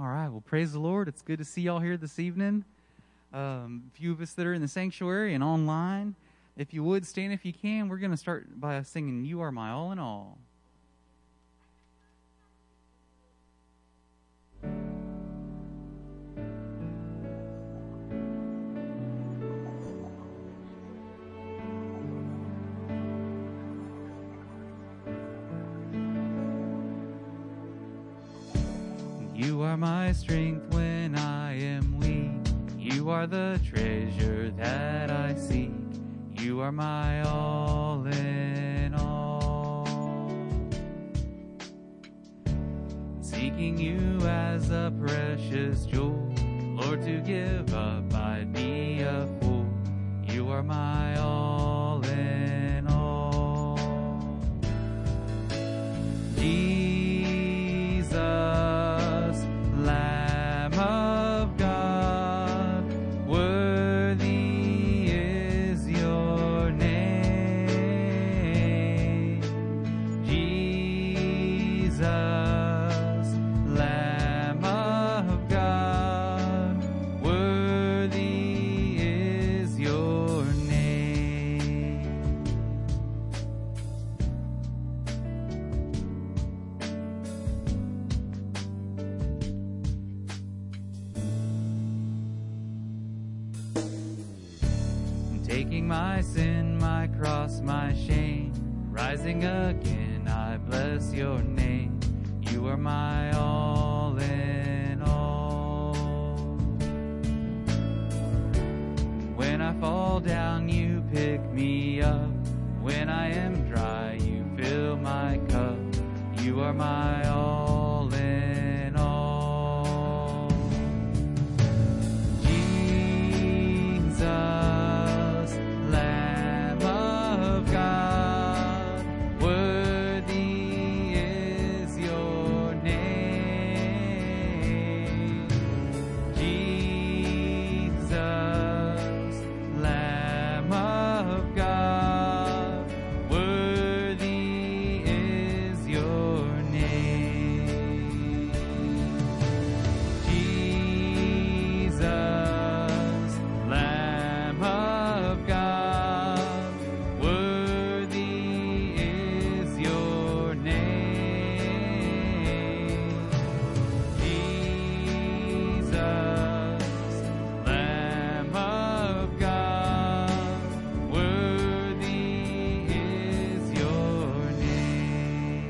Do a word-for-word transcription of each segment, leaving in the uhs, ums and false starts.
All right. Well, praise the Lord. It's good to see y'all here this evening. Um, a few of us that are in the sanctuary and online. If you would, stand if you can. We're going to start by singing You Are My All in All. You are my strength when I am weak. You are the treasure that I seek. You are my all in all. Seeking you as a precious jewel, Lord, to give up I'd be a fool. You are my all in all. Jesus, Lamb of God, worthy is your name. Jesus, Lamb of God, worthy is your name. Taking my sin, my cross, my shame, rising again, I bless your name. You are my all in all. When I fall down, you pick me up. When I am dry, you fill my cup. You are my all in all. Jesus, Lamb of God, worthy is your name. Jesus, Lamb of God, worthy is your name. Jesus, Lamb of God, worthy is your name. Jesus, Lamb of God, worthy is your name.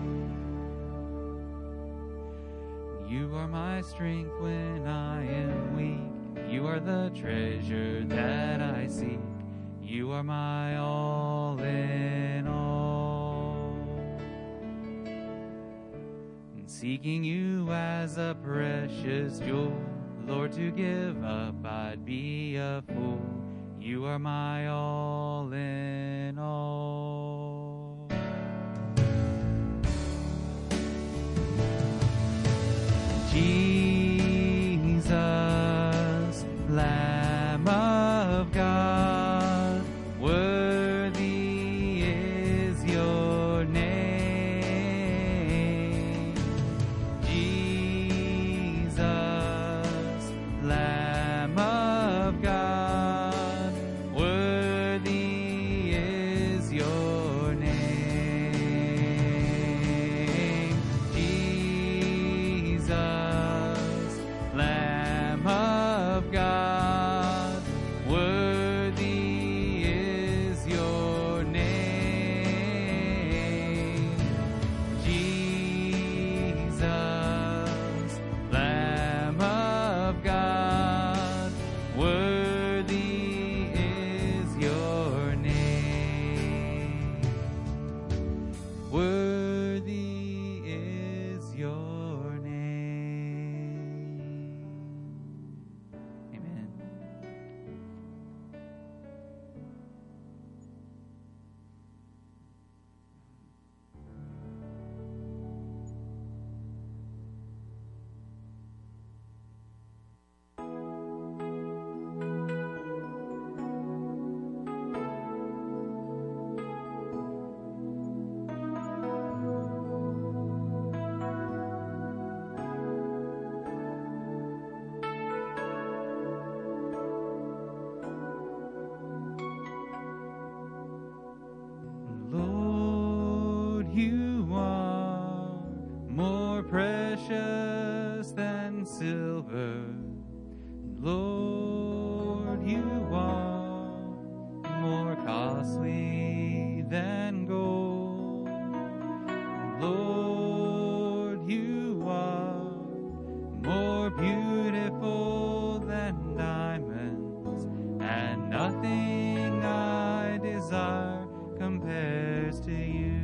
You are my strength when I am weak. You are the treasure that I seek. You are my all in all. And seeking you as a precious jewel, Lord, to give up I'd be a fool. You are my all in all. Jesus, Lamb of God, worthy is your name. Jesus, Lamb of God, worthy is your more precious than silver. Lord, you are more costly than gold. Lord, you are more beautiful than diamonds, and nothing I desire compares to you.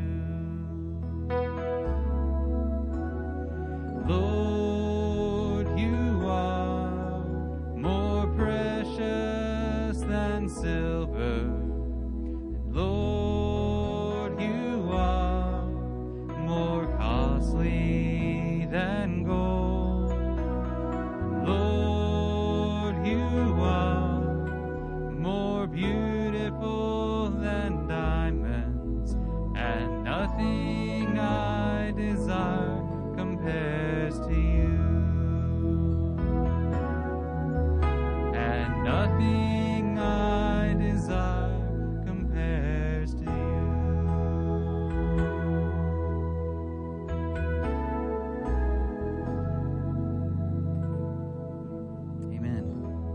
Lord, you are more precious than silver. Lord, you are more costly than gold. Lord, you are more beautiful than diamonds, and nothing I desire compares to you. And nothing I desire compares to you. Amen.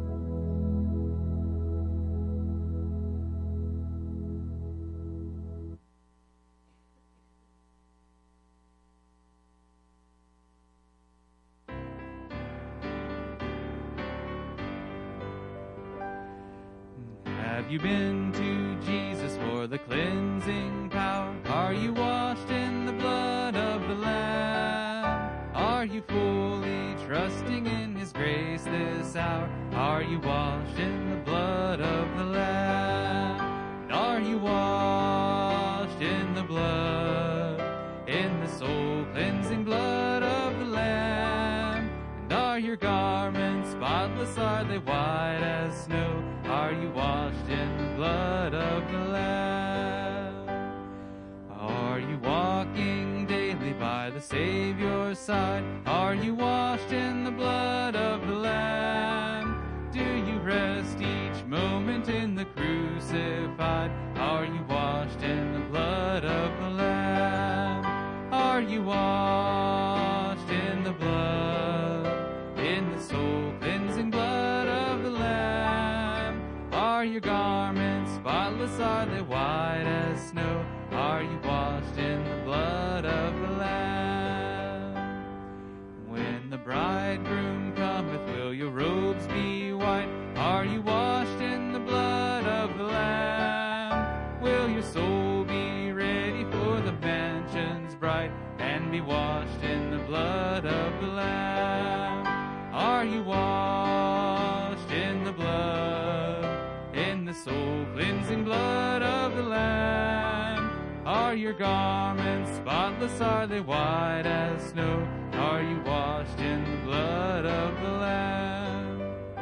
Have you been to Jesus for the cleansing power? Are you washed in the blood of the Lamb? Are you fully trusting in His grace this hour? Are you washed in the blood of the Lamb? And are you washed in the blood, in the soul cleansing blood of the Lamb? And are your garments spotless? Are they white as snow? Are you washed in the blood of the Lamb? Are you walking daily by the Savior's side? Are you washed in the blood of the Lamb? Do you rest each moment in the crucified? Are you washed in the blood of the Lamb? Are you washed in the blood, in the soul cleansing blood of the Lamb? Are your garments spotless? Are they white as snow? Are you washed in the blood of the Lamb? When the bridegroom cometh, will your robes be white? Are you washed in the blood of the Lamb? Will your soul be ready for the mansions bright, and be washed in the blood of the Lamb? Are you washed in the blood, in the soul cleansing blood of the Lamb? Are your garments spotless? Are they white as snow? Are you washed in the blood of the Lamb?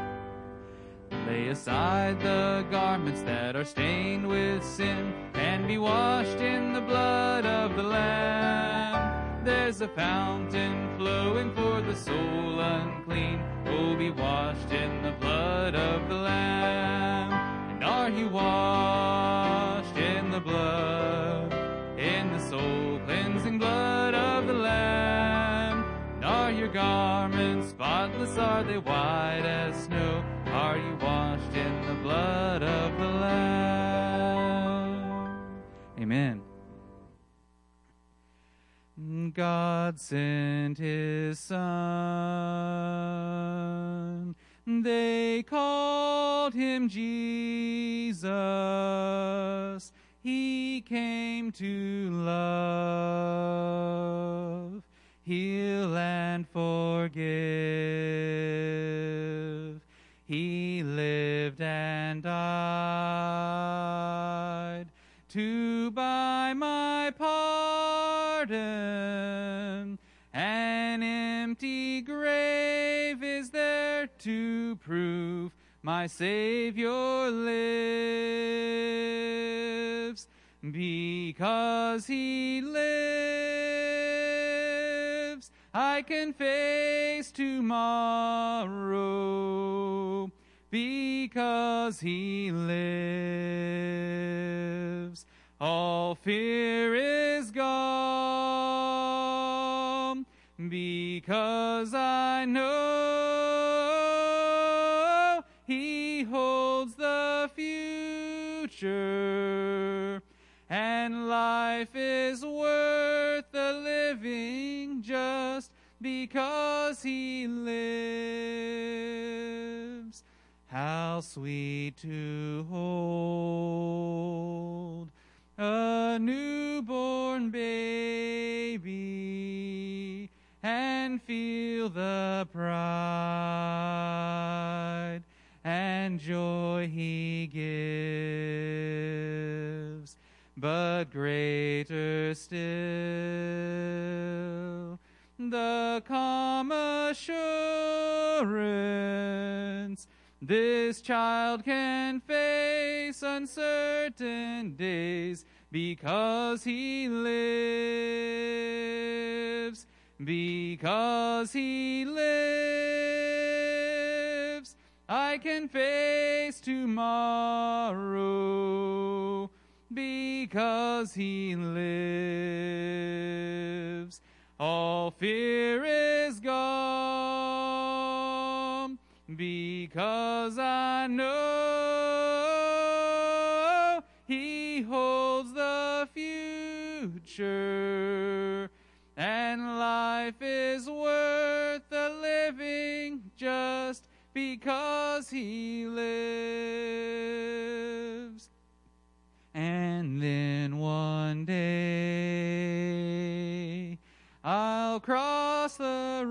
Lay aside the garments that are stained with sin, and be washed in the blood of the Lamb. There's a fountain flowing for the soul unclean. Oh, be washed in the blood of the Lamb. And are you washed in the blood, in the soul cleansing blood of the Lamb? And are your garments spotless? Are they white as snow? Are you washed in the blood of the Lamb? Amen. God sent His Son. They called Him Jesus. He came to love, heal, and forgive. He lived and died to buy my pardon. An empty grave is there to prove my Savior lives. Because He lives, I can face tomorrow. Because He lives, all fear is gone. because I know He holds the future, and life is worth the living just because He lives. How sweet to hold a newborn baby and feel the pride and joy He gives. But greater still, the calm assurance this child can face uncertain days because He lives. Because He lives, I can face tomorrow. Because He lives, all fear is gone. Because I know He holds the future, and life is worth the living just because He lives. And then one day I'll cross the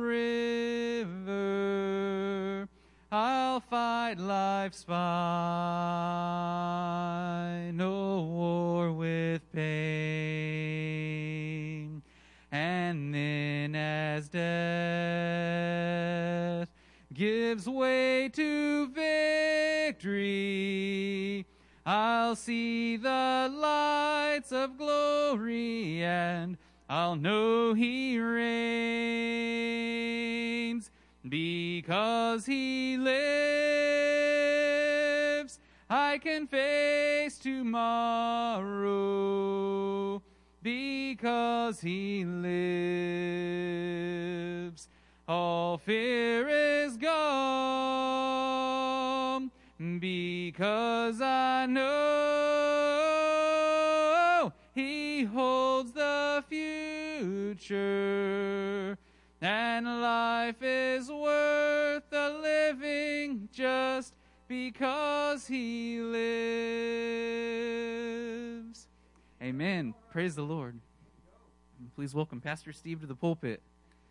river, I'll fight life's final war with pain. And then as death gives way to victory, I'll see the lights of glory, and I'll know He reigns. Because He lives, I can face tomorrow. Because He lives, all fear is gone. Because I know He holds the future, and life is worth the living just because He lives. Amen. Praise the Lord. Please welcome Pastor Steve to the pulpit.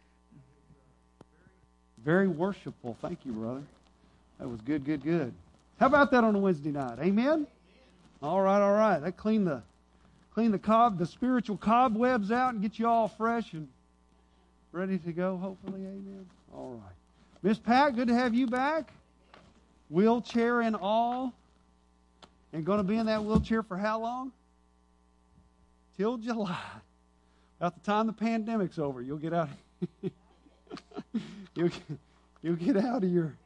Very worshipful. Thank you, brother. That was good, good, good. How about that on a Wednesday night? Amen? All right, all right. That clean the clean the cob, the spiritual cobwebs out and get you all fresh and ready to go, hopefully. Amen. All right. Miss Pat, good to have you back. Wheelchair and all. And going to be in that wheelchair for how long? Till July. About the time the pandemic's over, you'll get out. you'll, you'll get out of your...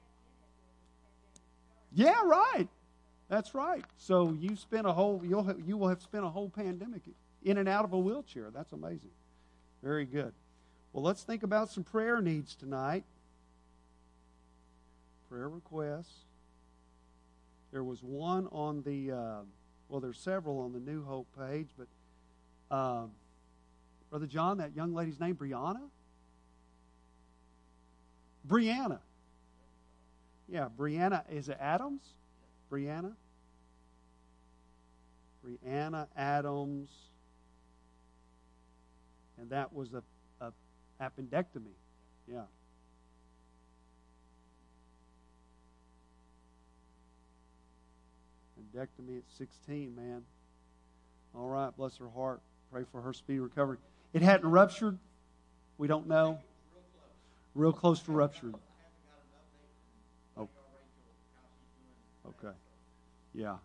Yeah, right. That's right. So you spent a whole, you'll have, you will have spent a whole pandemic in and out of a wheelchair. That's amazing. Very good. Well, let's think about some prayer needs tonight. Prayer requests. There was one on the, uh, well, there's several on the New Hope page, but uh, Brother John, that young lady's name, Brianna? Brianna. Yeah, Brianna, is it Adams? Brianna? Brianna Adams. And that was a, a appendectomy. Yeah. Appendectomy at sixteen, man. All right, bless her heart. Pray for her speedy recovery. It hadn't ruptured? We don't know? Real close to rupturing. Oh. Okay. Yeah.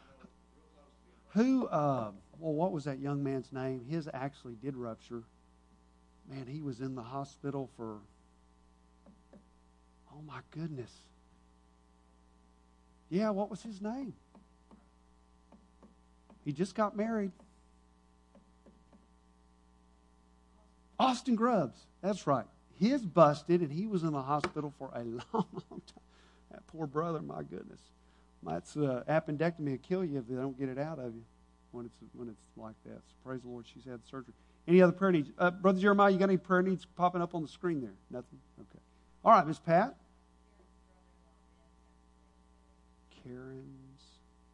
Who, uh, well, what was that young man's name? His actually did rupture. Man, he was in the hospital for, oh my goodness. Yeah, what was his name? He just got married. Austin Grubbs. That's right. his busted, and he was in the hospital for a long, long time. That poor brother, my goodness. That's uh, appendectomy will kill you if they don't get it out of you when it's when it's like that. So praise the Lord, she's had surgery. Any other prayer needs? Uh, Brother Jeremiah, you got any prayer needs popping up on the screen there? Nothing? Okay. All right, Miss Pat. Karen's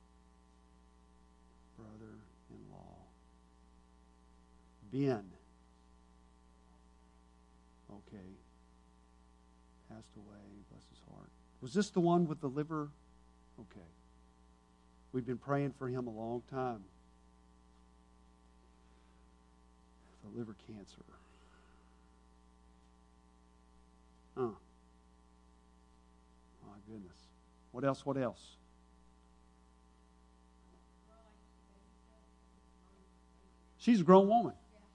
brother-in-law. Ben. Okay. Passed away. Bless his heart. Was this the one with the liver? Okay. We've been praying for him a long time. The liver cancer. Huh. My goodness. What else? What else? She's a grown woman.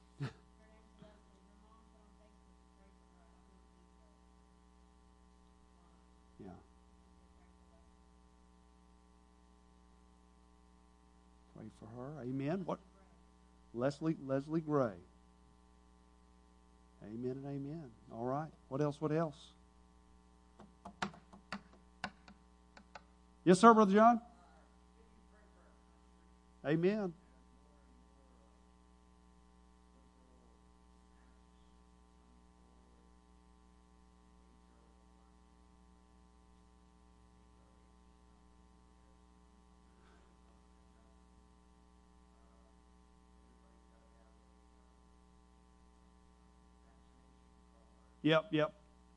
Yeah. Pray for her. Amen. What? Leslie Leslie Gray. Amen and amen. All right. What else? What else? Yes, sir, Brother John? Amen. Yep, yep.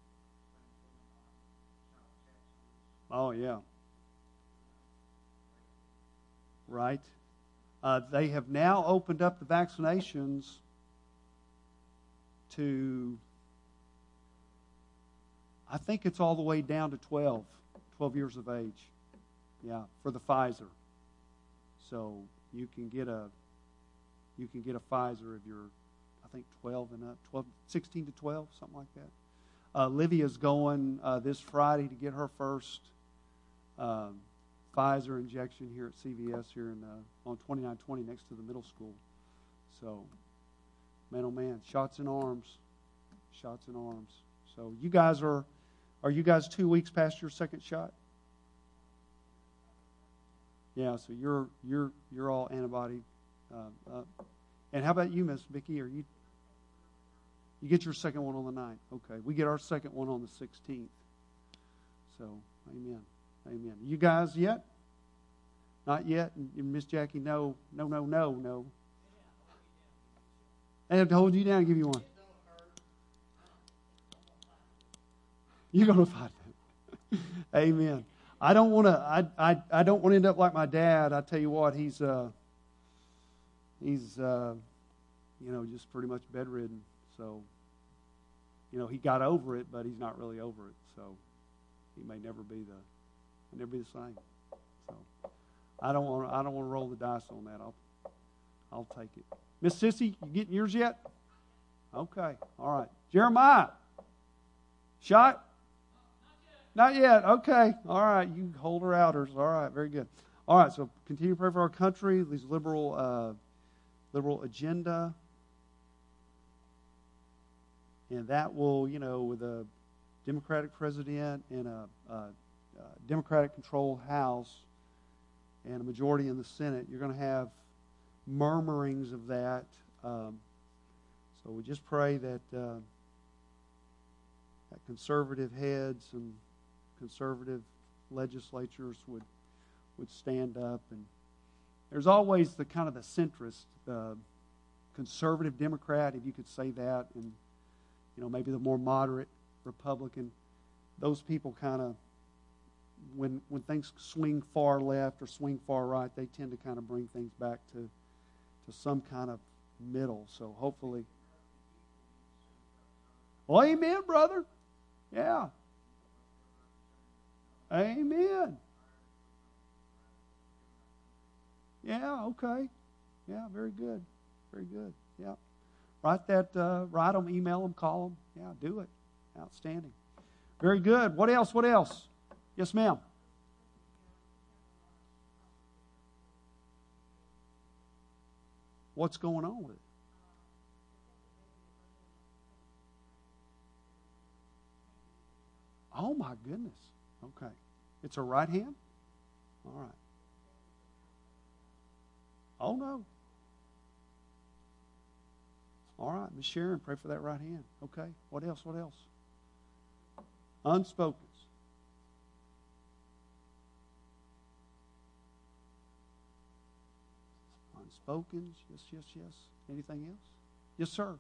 Oh, yeah. Right. Uh, they have now opened up the vaccinations to, I think it's all the way down to twelve, twelve years of age. Yeah, for the Pfizer. So you can get a, you can get a Pfizer if you're, I think twelve and up, twelve, sixteen to twelve, something like that. Uh, Livia's going uh, this Friday to get her first um, Pfizer injection here at C V S here in uh, on twenty-nine twenty next to the middle school. So, man, oh man, shots in arms, shots in arms. So you guys are, are you guys two weeks past your second shot? Yeah, so you're you're you're all antibody. Uh, uh, and how about you, Miss Vicki? Are you? You get your second one on the ninth. Okay, we get our second one on the sixteenth. So, amen, amen. You guys yet? Not yet. And Miss Jackie, no, no, no, no, no. I have to hold you down and give you one. You're gonna fight that. Amen. I don't want to. I, I I don't want to end up like my dad. I tell you what, he's uh he's uh you know just pretty much bedridden. So you know he got over it, but he's not really over it. So he may never be the never be the same. So I don't want I don't want to roll the dice on that. I'll I'll take it. Miss Sissy, you getting yours yet? Okay. All right. Jeremiah, shot. Not yet. Okay. All right. You hold her outers. All right. Very good. All right. So continue to pray for our country. These liberal, uh, liberal agenda, and that will, you know, with a Democratic president and a, a, a Democratic-controlled House and a majority in the Senate, you're going to have murmurings of that. Um, so we just pray that uh, that conservative heads and conservative legislatures would would stand up. And there's always the kind of the centrist, uh, conservative Democrat, if you could say that, and you know maybe the more moderate Republican. Those people kind of, when when things swing far left or swing far right, they tend to kind of bring things back to to some kind of middle. So hopefully, well, amen, brother. Yeah. Amen. Yeah, okay. Yeah, very good. Very good. Yeah. Write that, uh, write them, email them, call them. Yeah, do it. Outstanding. Very good. What else? What else? Yes, ma'am. What's going on with it? Oh, my goodness. Okay. It's her right hand? All right. Oh, no. All right, Miss Sharon, pray for that right hand. Okay. What else? What else? Unspoken. Unspoken. Yes, yes, yes. Anything else? Yes, sir.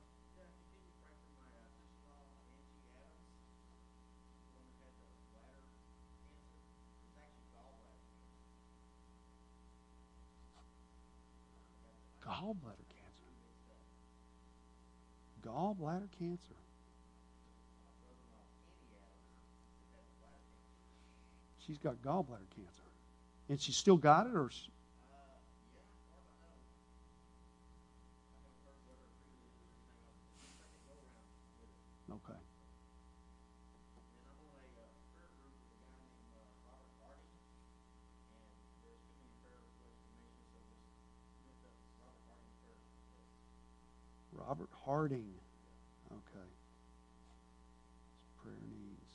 Gallbladder cancer. Gallbladder cancer. She's got gallbladder cancer. And she still got it, or? She... Okay. Robert Harding. Okay. Prayer needs.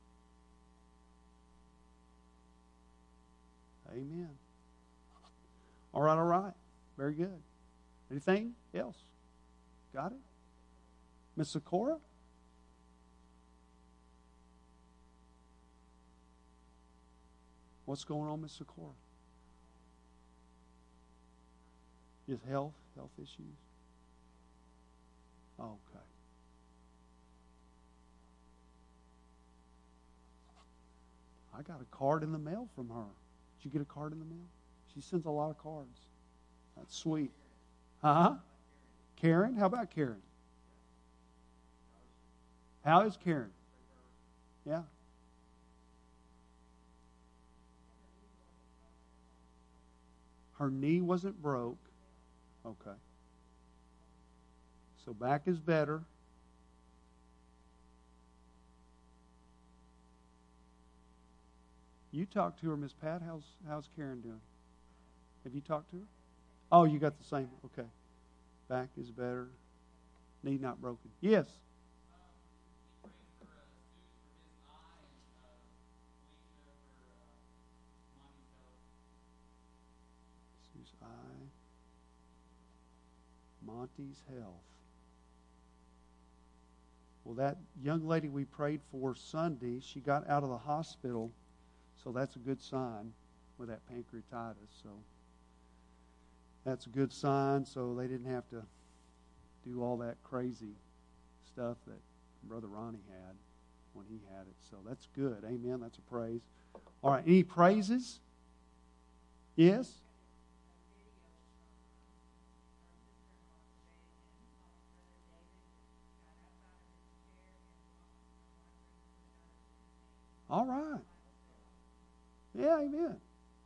Amen. All right, all right. Very good. Anything else? Got it? Miss Sakura? What's going on, Miss Sakura? Is health, health issues? Okay. I got a card in the mail from her. Did you get a card in the mail? She sends a lot of cards. That's sweet. Huh? Karen? How about Karen? How is Karen? Yeah. Her knee wasn't broke. Okay. So back is better. You talked to her, Miss Pat. How's how's Karen doing? Have you talked to her? Oh, you got the same. Okay. Back is better. Knee not broken. Yes. Sue's eye. Monty's health. Well, that young lady we prayed for Sunday, she got out of the hospital, so that's a good sign with that pancreatitis. So that's a good sign, so they didn't have to do all that crazy stuff that Brother Ronnie had when he had it. So that's good. Amen. That's a praise. All right. Any praises? Yes? All right. Yeah, amen.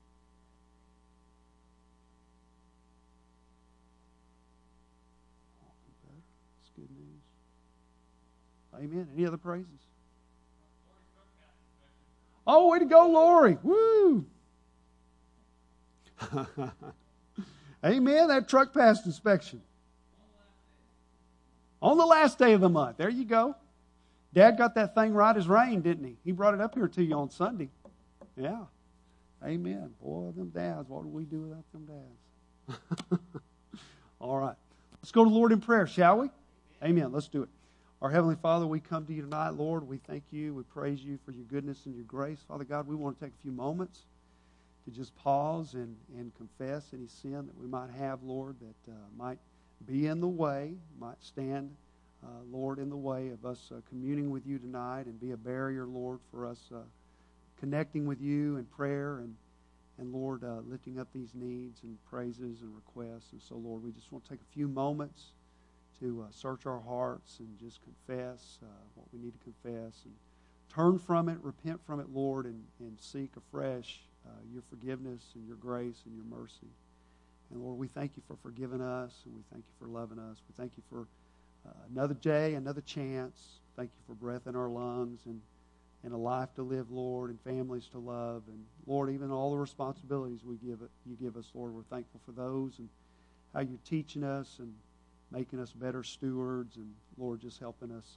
That's good news. Amen. Any other praises? Oh, way to go, Lori. Woo! Amen. That truck passed inspection. On the last day of the month. There you go. Dad got that thing right as rain, didn't he? He brought it up here to you on Sunday. Yeah. Amen. Boy, them dads, what do we do without them dads? All right. Let's go to the Lord in prayer, shall we? Amen. Let's do it. Our Heavenly Father, we come to you tonight, Lord. We thank you. We praise you for your goodness and your grace. Father God, we want to take a few moments to just pause and, and confess any sin that we might have, Lord, that uh, might be in the way, might stand Uh, Lord, in the way of us uh, communing with you tonight and be a barrier, Lord, for us uh, connecting with you in prayer and, and Lord, uh, lifting up these needs and praises and requests. And so, Lord, we just want to take a few moments to uh, search our hearts and just confess uh, what we need to confess and turn from it, repent from it, Lord, and, and seek afresh uh, your forgiveness and your grace and your mercy. And, Lord, we thank you for forgiving us, and we thank you for loving us. We thank you for Uh, another day, another chance. Thank you for breath in our lungs and, and a life to live, Lord, and families to love. And, Lord, even all the responsibilities we give it, you give us, Lord, we're thankful for those and how you're teaching us and making us better stewards and, Lord, just helping us uh,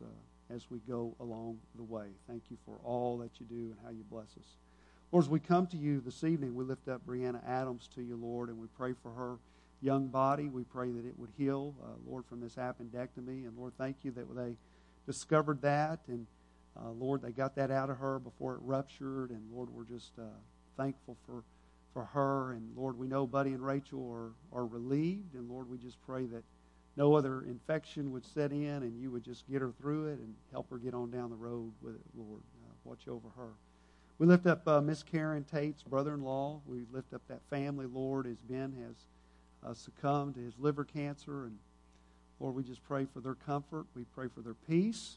as we go along the way. Thank you for all that you do and how you bless us. Lord, as we come to you this evening, we lift up Brianna Adams to you, Lord, and we pray for her young body. We pray that it would heal, uh, Lord, from this appendectomy. And Lord, thank you that they discovered that, and uh, Lord, they got that out of her before it ruptured. And Lord, we're just uh, thankful for, for her. And Lord, we know Buddy and Rachel are, are relieved. And Lord, we just pray that no other infection would set in, and you would just get her through it and help her get on down the road with it, Lord. Uh, watch over her. We lift up uh, Miss Karen Tate's brother-in-law. We lift up that family, Lord, as Ben has uh, succumbed to his liver cancer. And Lord, we just pray for their comfort. We pray for their peace.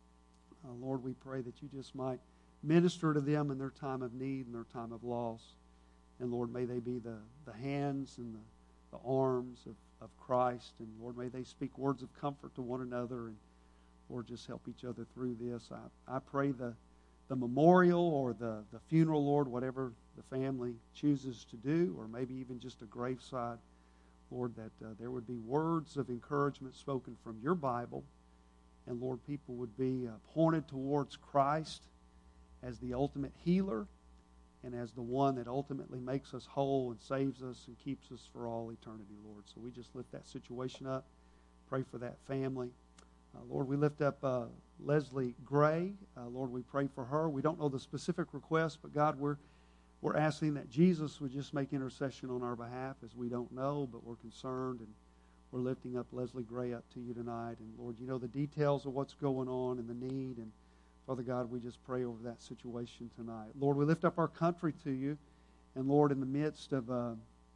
Uh, Lord, we pray that you just might minister to them in their time of need and their time of loss. And Lord, may they be the, the hands and the, the arms of, of Christ. And Lord, may they speak words of comfort to one another. And Lord, just help each other through this. I, I pray the the memorial or the, the funeral, Lord, whatever the family chooses to do, or maybe even just a graveside, Lord, that uh, there would be words of encouragement spoken from your Bible, and Lord, people would be uh, pointed towards Christ as the ultimate healer and as the one that ultimately makes us whole and saves us and keeps us for all eternity, Lord. So we just lift that situation up, pray for that family. Uh, Lord, we lift up uh, Leslie Gray. Uh, Lord, we pray for her. We don't know the specific request, but God, we're we're asking that Jesus would just make intercession on our behalf, as we don't know, but we're concerned, and we're lifting up Leslie Gray up to you tonight. And Lord, you know the details of what's going on and the need, and Father God, we just pray over that situation tonight. Lord, we lift up our country to you, and Lord, in the midst of a,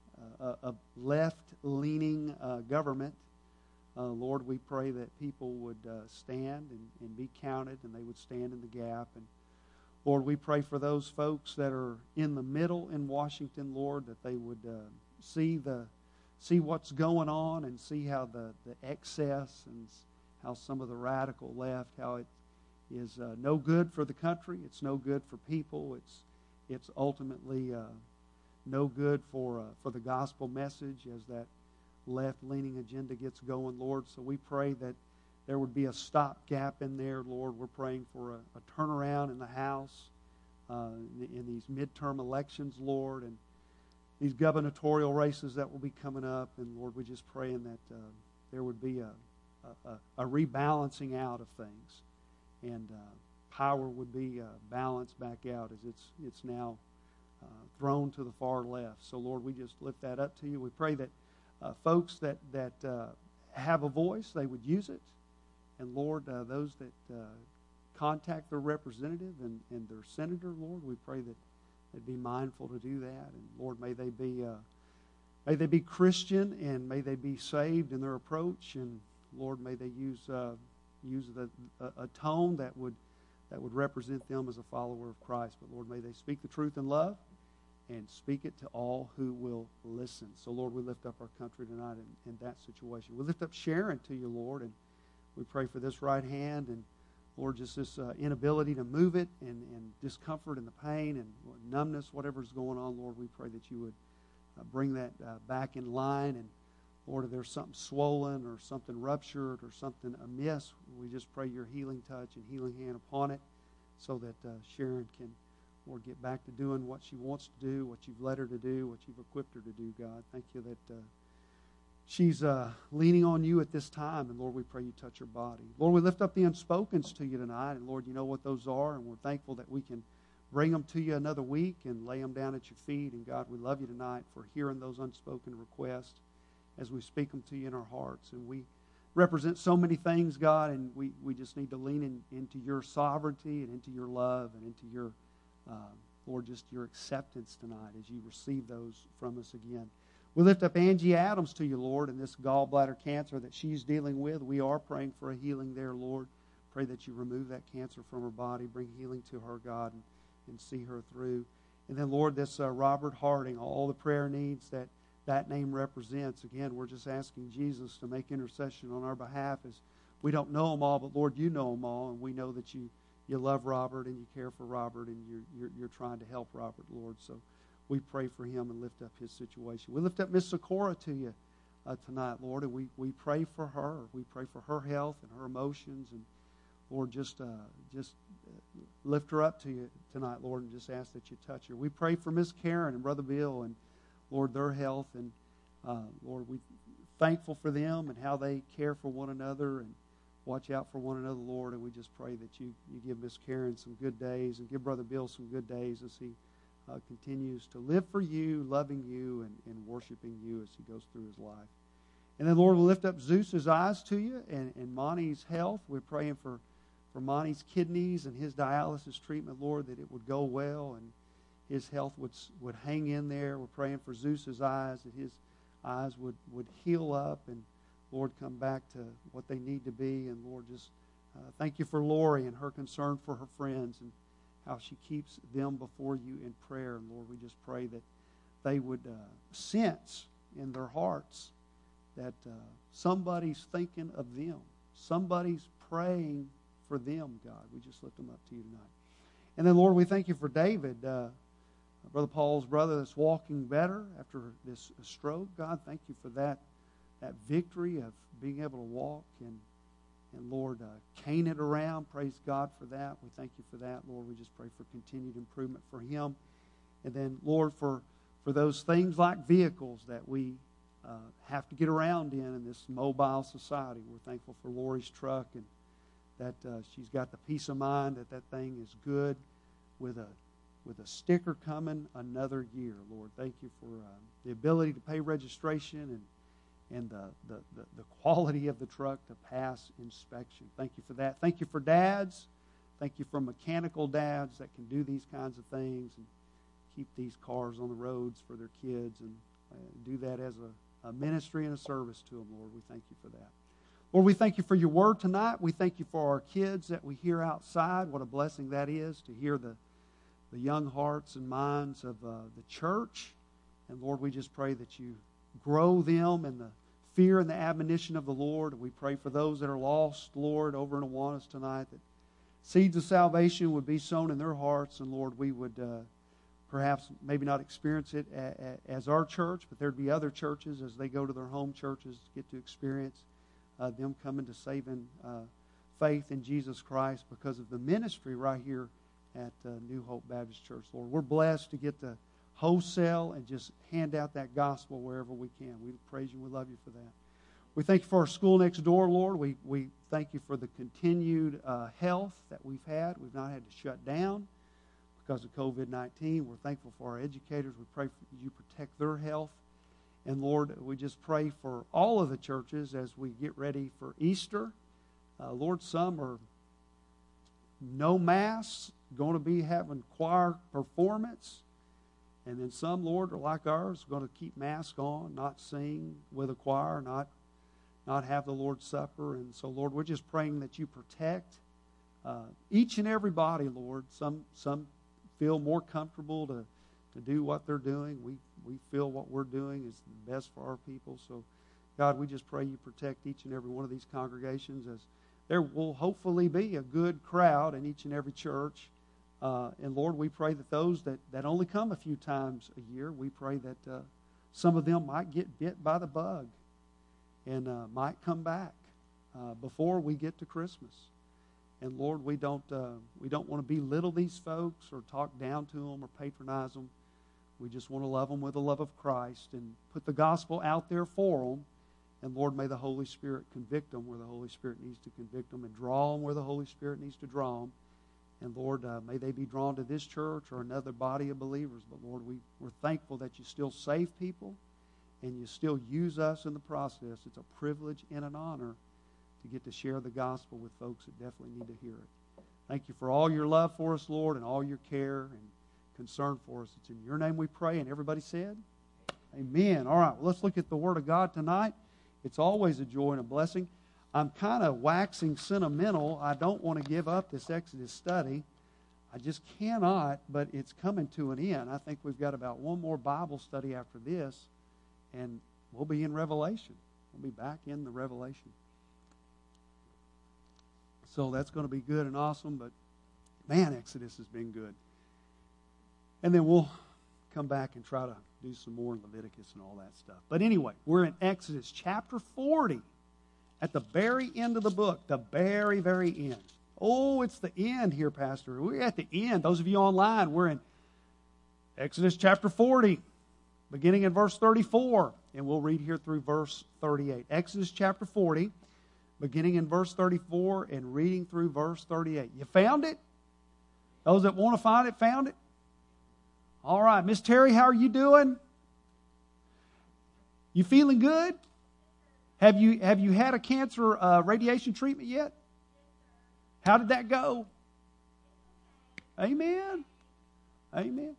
a, a left-leaning uh, government, Uh, Lord, we pray that people would uh, stand and, and be counted, and they would stand in the gap. And Lord, we pray for those folks that are in the middle in Washington, Lord, that they would uh, see the see what's going on and see how the, the excess and how some of the radical left, how it is uh, no good for the country. It's no good for people. It's it's ultimately uh, no good for uh, for the gospel message as that left-leaning agenda gets going, Lord. So we pray that there would be a stopgap in there, Lord. We're praying for a, a turnaround in the House uh, in, in these midterm elections, Lord, and these gubernatorial races that will be coming up. And Lord, we're just praying that uh, there would be a, a, a rebalancing out of things, and uh, power would be uh, balanced back out as it's it's now uh, thrown to the far left. So Lord, we just lift that up to you. We pray that Uh, folks that, that uh, have a voice, they would use it. And Lord, uh, those that uh, contact their representative and, and their senator, Lord, we pray that they'd be mindful to do that. And Lord, may they be uh, may they be Christian, and may they be saved in their approach. And Lord, may they use uh, use the, a, a tone that would that would represent them as a follower of Christ. But Lord, may they speak the truth in love and speak it to all who will listen. So, Lord, we lift up our country tonight in, in that situation. We lift up Sharon to you, Lord, and we pray for this right hand, and, Lord, just this uh, inability to move it, and, and discomfort and the pain and numbness, whatever's going on, Lord, we pray that you would uh, bring that uh, back in line. And, Lord, if there's something swollen or something ruptured or something amiss, we just pray your healing touch and healing hand upon it, so that uh, Sharon can, Lord, get back to doing what she wants to do, what you've led her to do, what you've equipped her to do, God. Thank you that uh, she's uh, leaning on you at this time. And, Lord, we pray you touch her body. Lord, we lift up the unspokens to you tonight. And, Lord, you know what those are. And we're thankful that we can bring them to you another week and lay them down at your feet. And, God, we love you tonight for hearing those unspoken requests as we speak them to you in our hearts. And we represent so many things, God, and we, we just need to lean in, into your sovereignty and into your love and into your Uh, Lord, just your acceptance tonight as you receive those from us again. We lift up Angie Adams to you, Lord, and this gallbladder cancer that she's dealing with. We are praying for a healing there, Lord. Pray that you remove that cancer from her body, bring healing to her, God, and, and see her through. And then, Lord, this uh, Robert Harding, all the prayer needs that that name represents. Again, we're just asking Jesus to make intercession on our behalf, as we don't know them all, but, Lord, you know them all, and we know that you You love Robert and you care for Robert, and you're, you're, you're trying to help Robert, Lord. So we pray for him and lift up his situation. We lift up Miss Sikora to you uh, tonight, Lord, and we, we pray for her. We pray for her health and her emotions. And Lord, just uh, just lift her up to you tonight, Lord, and just ask that you touch her. We pray for Miss Karen and Brother Bill and, Lord, their health. And, uh, Lord, we're thankful for them and how they care for one another and watch out for one another, Lord. And we just pray that you, you give Miss Karen some good days and give Brother Bill some good days as he uh, continues to live for you, loving you, and, and worshiping you as he goes through his life. And then, Lord, we'll lift up Zeus's eyes to you and, and Monty's health. We're praying for, for Monty's kidneys and his dialysis treatment, Lord, that it would go well and his health would would hang in there. We're praying for Zeus's eyes, that his eyes would, would heal up and, Lord, come back to what they need to be. And, Lord, just uh, thank you for Lori and her concern for her friends and how she keeps them before you in prayer. And, Lord, we just pray that they would uh, sense in their hearts that uh, somebody's thinking of them. Somebody's praying for them, God. We just lift them up to you tonight. And then, Lord, we thank you for David, uh, Brother Paul's brother that's walking better after this stroke. God, thank you for that that victory of being able to walk and, and Lord, uh, cane it around. Praise God for that. We thank you for that, Lord. We just pray for continued improvement for him. And then, Lord, for, for those things like vehicles that we uh, have to get around in in this mobile society. We're thankful for Lori's truck and that uh, she's got the peace of mind that that thing is good with a with a sticker coming another year, Lord. Thank you for uh, the ability to pay registration and and the, the, the, the quality of the truck to pass inspection. Thank you for that. Thank you for dads. Thank you for mechanical dads that can do these kinds of things and keep these cars on the roads for their kids and uh, do that as a, a ministry and a service to them, Lord. We thank you for that. Lord, we thank you for your word tonight. We thank you for our kids that we hear outside. What a blessing that is to hear the, the young hearts and minds of uh, the church. And Lord, we just pray that you grow them in the fear and the admonition of the Lord. We pray for those that are lost, Lord, over in Awanas tonight, that seeds of salvation would be sown in their hearts. And Lord, we would uh, perhaps maybe not experience it a, a, as our church, but there'd be other churches as they go to their home churches to get to experience uh, them coming to saving uh, faith in Jesus Christ because of the ministry right here at uh, New Hope Baptist Church. Lord, we're blessed to get to wholesale and just hand out that gospel wherever we can. We praise you. We love you for that. We thank you for our school next door, Lord. We we thank you for the continued uh, health that we've had. We've not had to shut down because of covid nineteen. We're thankful for our educators. We pray for you protect their health. And Lord, we just pray for all of the churches as we get ready for Easter. Uh, Lord, some are no mass, going to be having choir performance. And then some, Lord, are like ours, going to keep mask on, not sing with a choir, not not have the Lord's Supper. And so, Lord, we're just praying that you protect uh, each and every body, Lord. Some some feel more comfortable to, to do what they're doing. We, we feel what we're doing is the best for our people. So, God, we just pray you protect each and every one of these congregations as there will hopefully be a good crowd in each and every church. Uh, and Lord, we pray that those that, that only come a few times a year, we pray that uh, some of them might get bit by the bug and uh, might come back uh, before we get to Christmas. And Lord, we don't uh, we don't want to belittle these folks or talk down to them or patronize them. We just want to love them with the love of Christ and put the gospel out there for them. And Lord, may the Holy Spirit convict them where the Holy Spirit needs to convict them and draw them where the Holy Spirit needs to draw them. And Lord, uh, may they be drawn to this church or another body of believers. But Lord, we, we're thankful that you still save people and you still use us in the process. It's a privilege and an honor to get to share the gospel with folks that definitely need to hear it. Thank you for all your love for us, Lord, and all your care and concern for us. It's in your name we pray. And everybody said, amen. All right, well, let's look at the Word of God tonight. It's always a joy and a blessing. I'm kind of waxing sentimental. I don't want to give up this Exodus study. I just cannot, but it's coming to an end. I think we've got about one more Bible study after this, and we'll be in Revelation. We'll be back in the Revelation. So that's going to be good and awesome, but man, Exodus has been good. And then we'll come back and try to do some more in Leviticus and all that stuff. But anyway, we're in Exodus chapter forty. At the very end of the book, the very, very end. Oh, it's the end here, Pastor. We're at the end. Those of you online, we're in Exodus chapter forty, beginning in verse thirty-four. And we'll read here through verse thirty-eight. Exodus chapter forty, beginning in verse thirty-four and reading through verse thirty-eight. You found it? Those that want to find it, found it? All right. Miss Terry, how are you doing? You feeling good? Have you, have you had a cancer uh, radiation treatment yet? How did that go? Amen. Amen.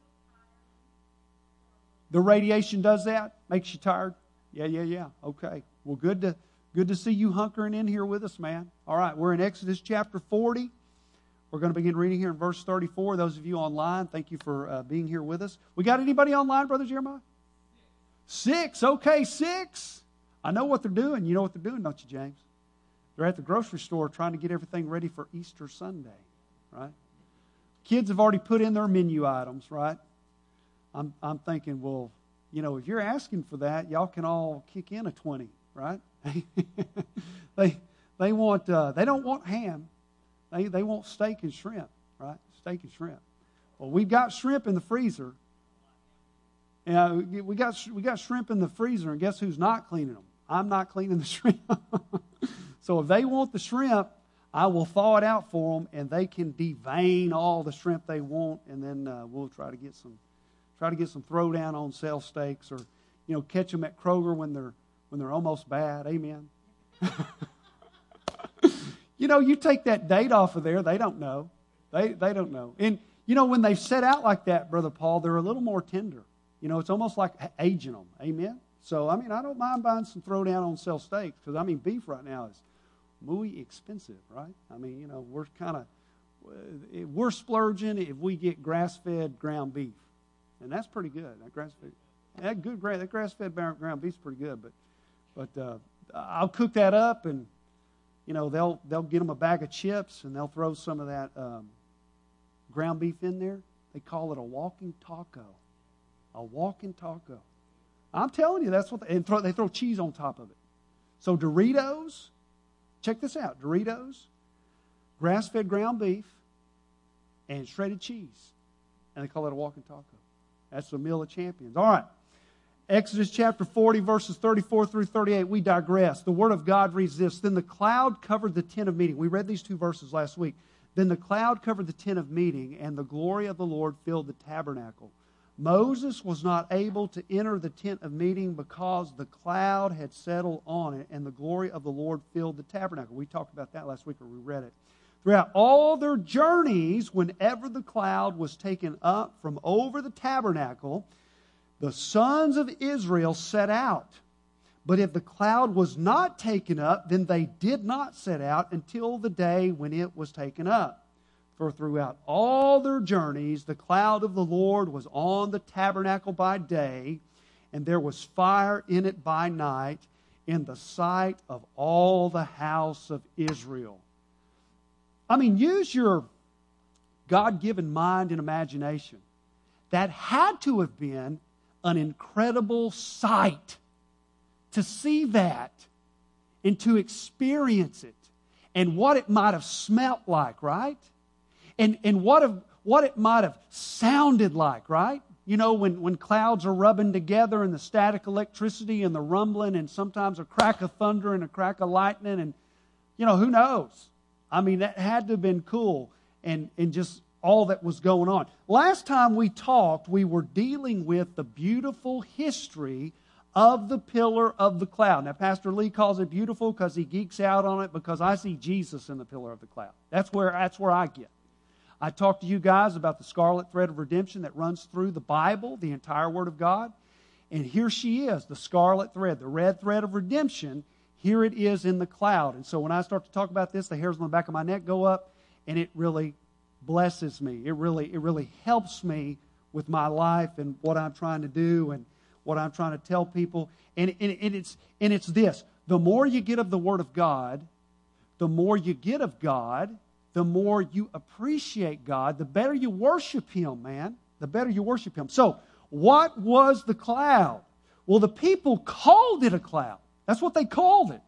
The radiation does that? Makes you tired? Yeah, yeah, yeah. Okay. Well, good to good to see you hunkering in here with us, man. All right, we're in Exodus chapter forty. We're going to begin reading here in verse thirty-four. Those of you online, thank you for uh, being here with us. We got anybody online, Brother Jeremiah? Six. Okay, six. I know what they're doing. You know what they're doing, don't you, James? They're at the grocery store trying to get everything ready for Easter Sunday, right? Kids have already put in their menu items, right? I'm I'm thinking, well, you know, if you're asking for that, y'all can all kick in a twenty, right? they they want uh, they don't want ham, they they want steak and shrimp, right? Steak and shrimp. Well, we've got shrimp in the freezer. Yeah, we got we got shrimp in the freezer, and guess who's not cleaning them? I'm not cleaning the shrimp. So if they want the shrimp, I will thaw it out for them, and they can devein all the shrimp they want, and then uh, we'll try to get some, try to get some throwdown on sale steaks, or you know, catch them at Kroger when they're when they're almost bad. Amen. You know, you take that date off of there, they don't know, they they don't know. And you know, when they've set out like that, Brother Paul, they're a little more tender. You know, it's almost like aging them. Amen. So I mean, I don't mind buying some throwdown on sale steaks, because I mean, beef right now is muy expensive, right? I mean, you know, we're kind of, we're splurging if we get grass-fed ground beef. And that's pretty good. That grass-fed, that good, that grass-fed ground beef's pretty good. But, but uh, I'll cook that up, and, you know, they'll, they'll get them a bag of chips, and they'll throw some of that um, ground beef in there. They call it a walking taco. A walking taco. I'm telling you, that's what they, and throw, they throw cheese on top of it. So Doritos, check this out, Doritos, grass-fed ground beef, and shredded cheese. And they call it a walking taco. That's the meal of champions. All right. Exodus chapter forty, verses thirty-four through thirty-eight, we digress. The Word of God reads this: Then the cloud covered the tent of meeting. We read these two verses last week. Then the cloud covered the tent of meeting, and the glory of the Lord filled the tabernacle. Moses was not able to enter the tent of meeting because the cloud had settled on it, and the glory of the Lord filled the tabernacle. We talked about that last week, or we read it. Throughout all their journeys, whenever the cloud was taken up from over the tabernacle, the sons of Israel set out. But if the cloud was not taken up, then they did not set out until the day when it was taken up. For throughout all their journeys, the cloud of the Lord was on the tabernacle by day, and there was fire in it by night, in the sight of all the house of Israel. I mean, use your God-given mind and imagination. That had to have been an incredible sight to see that and to experience it, and what it might have smelt like, right? And and what have, what it might have sounded like, right? You know, when, when clouds are rubbing together, and the static electricity and the rumbling, and sometimes a crack of thunder and a crack of lightning, and, you know, who knows? I mean, that had to have been cool, and, and just all that was going on. Last time we talked, we were dealing with the beautiful history of the pillar of the cloud. Now, Pastor Lee calls it beautiful because he geeks out on it, because I see Jesus in the pillar of the cloud. That's where, that's where I get. I talked to you guys about the scarlet thread of redemption that runs through the Bible, the entire Word of God. And here she is, the scarlet thread, the red thread of redemption. Here it is in the cloud. And so when I start to talk about this, the hairs on the back of my neck go up, and it really blesses me. It really, it really helps me with my life and what I'm trying to do and what I'm trying to tell people. And, and, and, it's, and it's this: the more you get of the Word of God, the more you get of God, the more you appreciate God, the better you worship Him, man. The better you worship Him. So, what was the cloud? Well, the people called it a cloud. That's what they called it.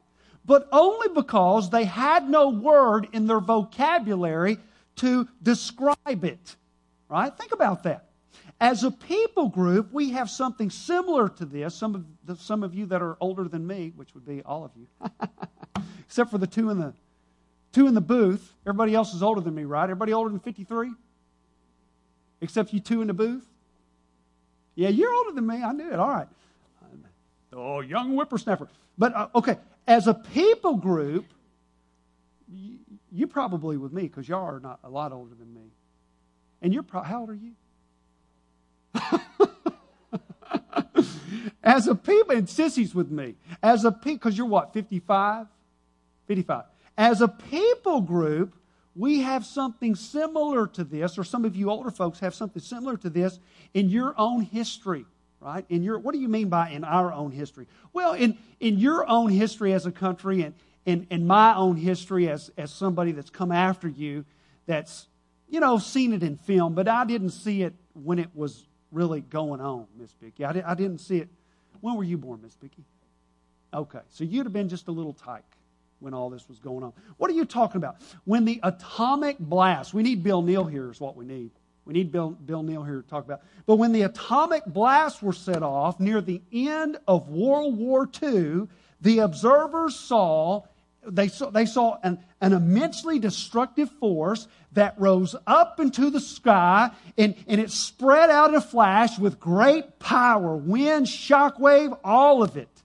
but only because they had no word in their vocabulary to describe it. Right? Think about that. As a people group, we have something similar to this. Some of the, some of you that are older than me, which would be all of you, except for the two in the two in the booth. Everybody else is older than me, right? Everybody older than fifty-three? Except you two in the booth? Yeah, you're older than me. I knew it. All right. Oh, young whippersnapper. But, uh, okay, as a people group, you, you probably with me, because y'all are not a lot older than me. And you're pro- how old are you? As a people, and Sissy's with me. As a people, because you're what, fifty-five? fifty-five. As a people group, we have something similar to this, or some of you older folks have something similar to this in your own history, right? In your, what do you mean by in our own history? Well, in, in your own history as a country, and in, in my own history as, as somebody that's come after you, that's, you know, seen it in film, but I didn't see it when it was really going on, Miss Vicki. I, di- I didn't see it. When were you born, Miss Vicki? Okay, so you'd have been just a little tyke when all this was going on. What are you talking about? When the atomic blast, we need Bill Neal here is what we need. We need Bill, Bill Neal here to talk about. But when the atomic blasts were set off near the end of World War Two, the observers saw, they saw, they saw an, an immensely destructive force that rose up into the sky, and, and it spread out in a flash with great power, wind, shockwave, all of it.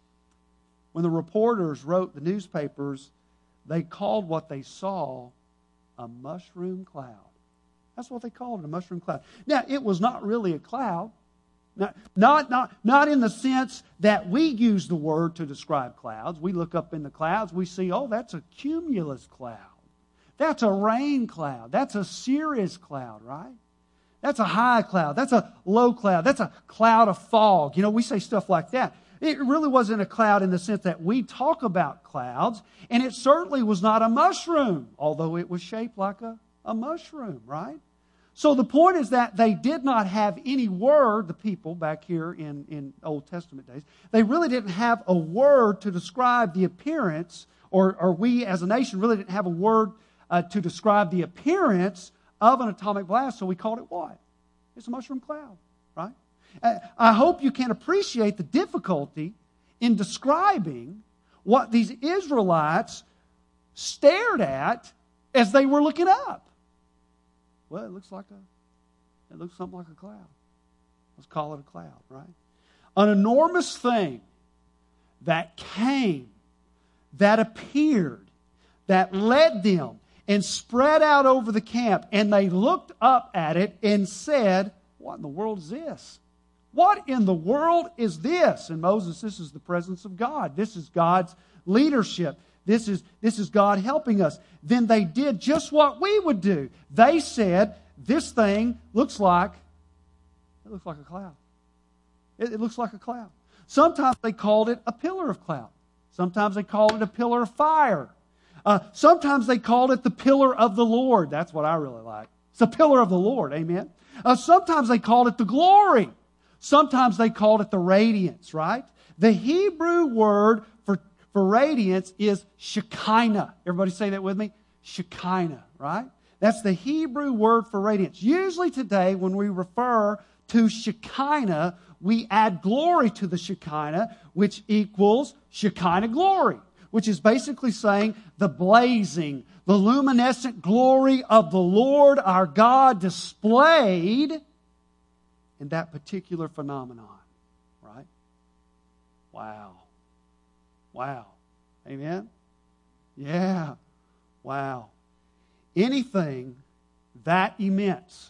When the reporters wrote the newspapers, they called what they saw a mushroom cloud. That's what they called it, a mushroom cloud. Now, it was not really a cloud. Not, not, not, not in the sense that we use the word to describe clouds. We look up in the clouds, we see, oh, that's a cumulus cloud. That's a rain cloud. That's a cirrus cloud, right? That's a high cloud. That's a low cloud. That's a cloud of fog. You know, we say stuff like that. It really wasn't a cloud in the sense that we talk about clouds, and it certainly was not a mushroom, although it was shaped like a, a mushroom, right? So the point is that they did not have any word, the people back here in, in Old Testament days, they really didn't have a word to describe the appearance, or, or we as a nation really didn't have a word uh, to describe the appearance of an atomic blast, so we called it what? It's a mushroom cloud, right? I hope you can appreciate the difficulty in describing what these Israelites stared at as they were looking up. Well, it looks like a, it looks something like a cloud. Let's call it a cloud, right? An enormous thing that came, that appeared, that led them and spread out over the camp, and they looked up at it and said, "What in the world is this? What in the world is this?" And Moses, this is the presence of God. This is God's leadership. This is, this is God helping us. Then they did just what we would do. They said, this thing looks like, it looks like a cloud. It, it looks like a cloud. Sometimes they called it a pillar of cloud. Sometimes they called it a pillar of fire. Uh, sometimes they called it the pillar of the Lord. That's what I really like. It's the pillar of the Lord. Amen. Uh, sometimes they called it the glory. Sometimes they called it the radiance, right? The Hebrew word for, for radiance is Shekinah. Everybody say that with me? Shekinah, right? That's the Hebrew word for radiance. Usually today when we refer to Shekinah, we add glory to the Shekinah, which equals Shekinah glory, which is basically saying the blazing, the luminescent glory of the Lord our God displayed in that particular phenomenon, right? Wow. Wow. Amen? Yeah. Wow. Anything that immense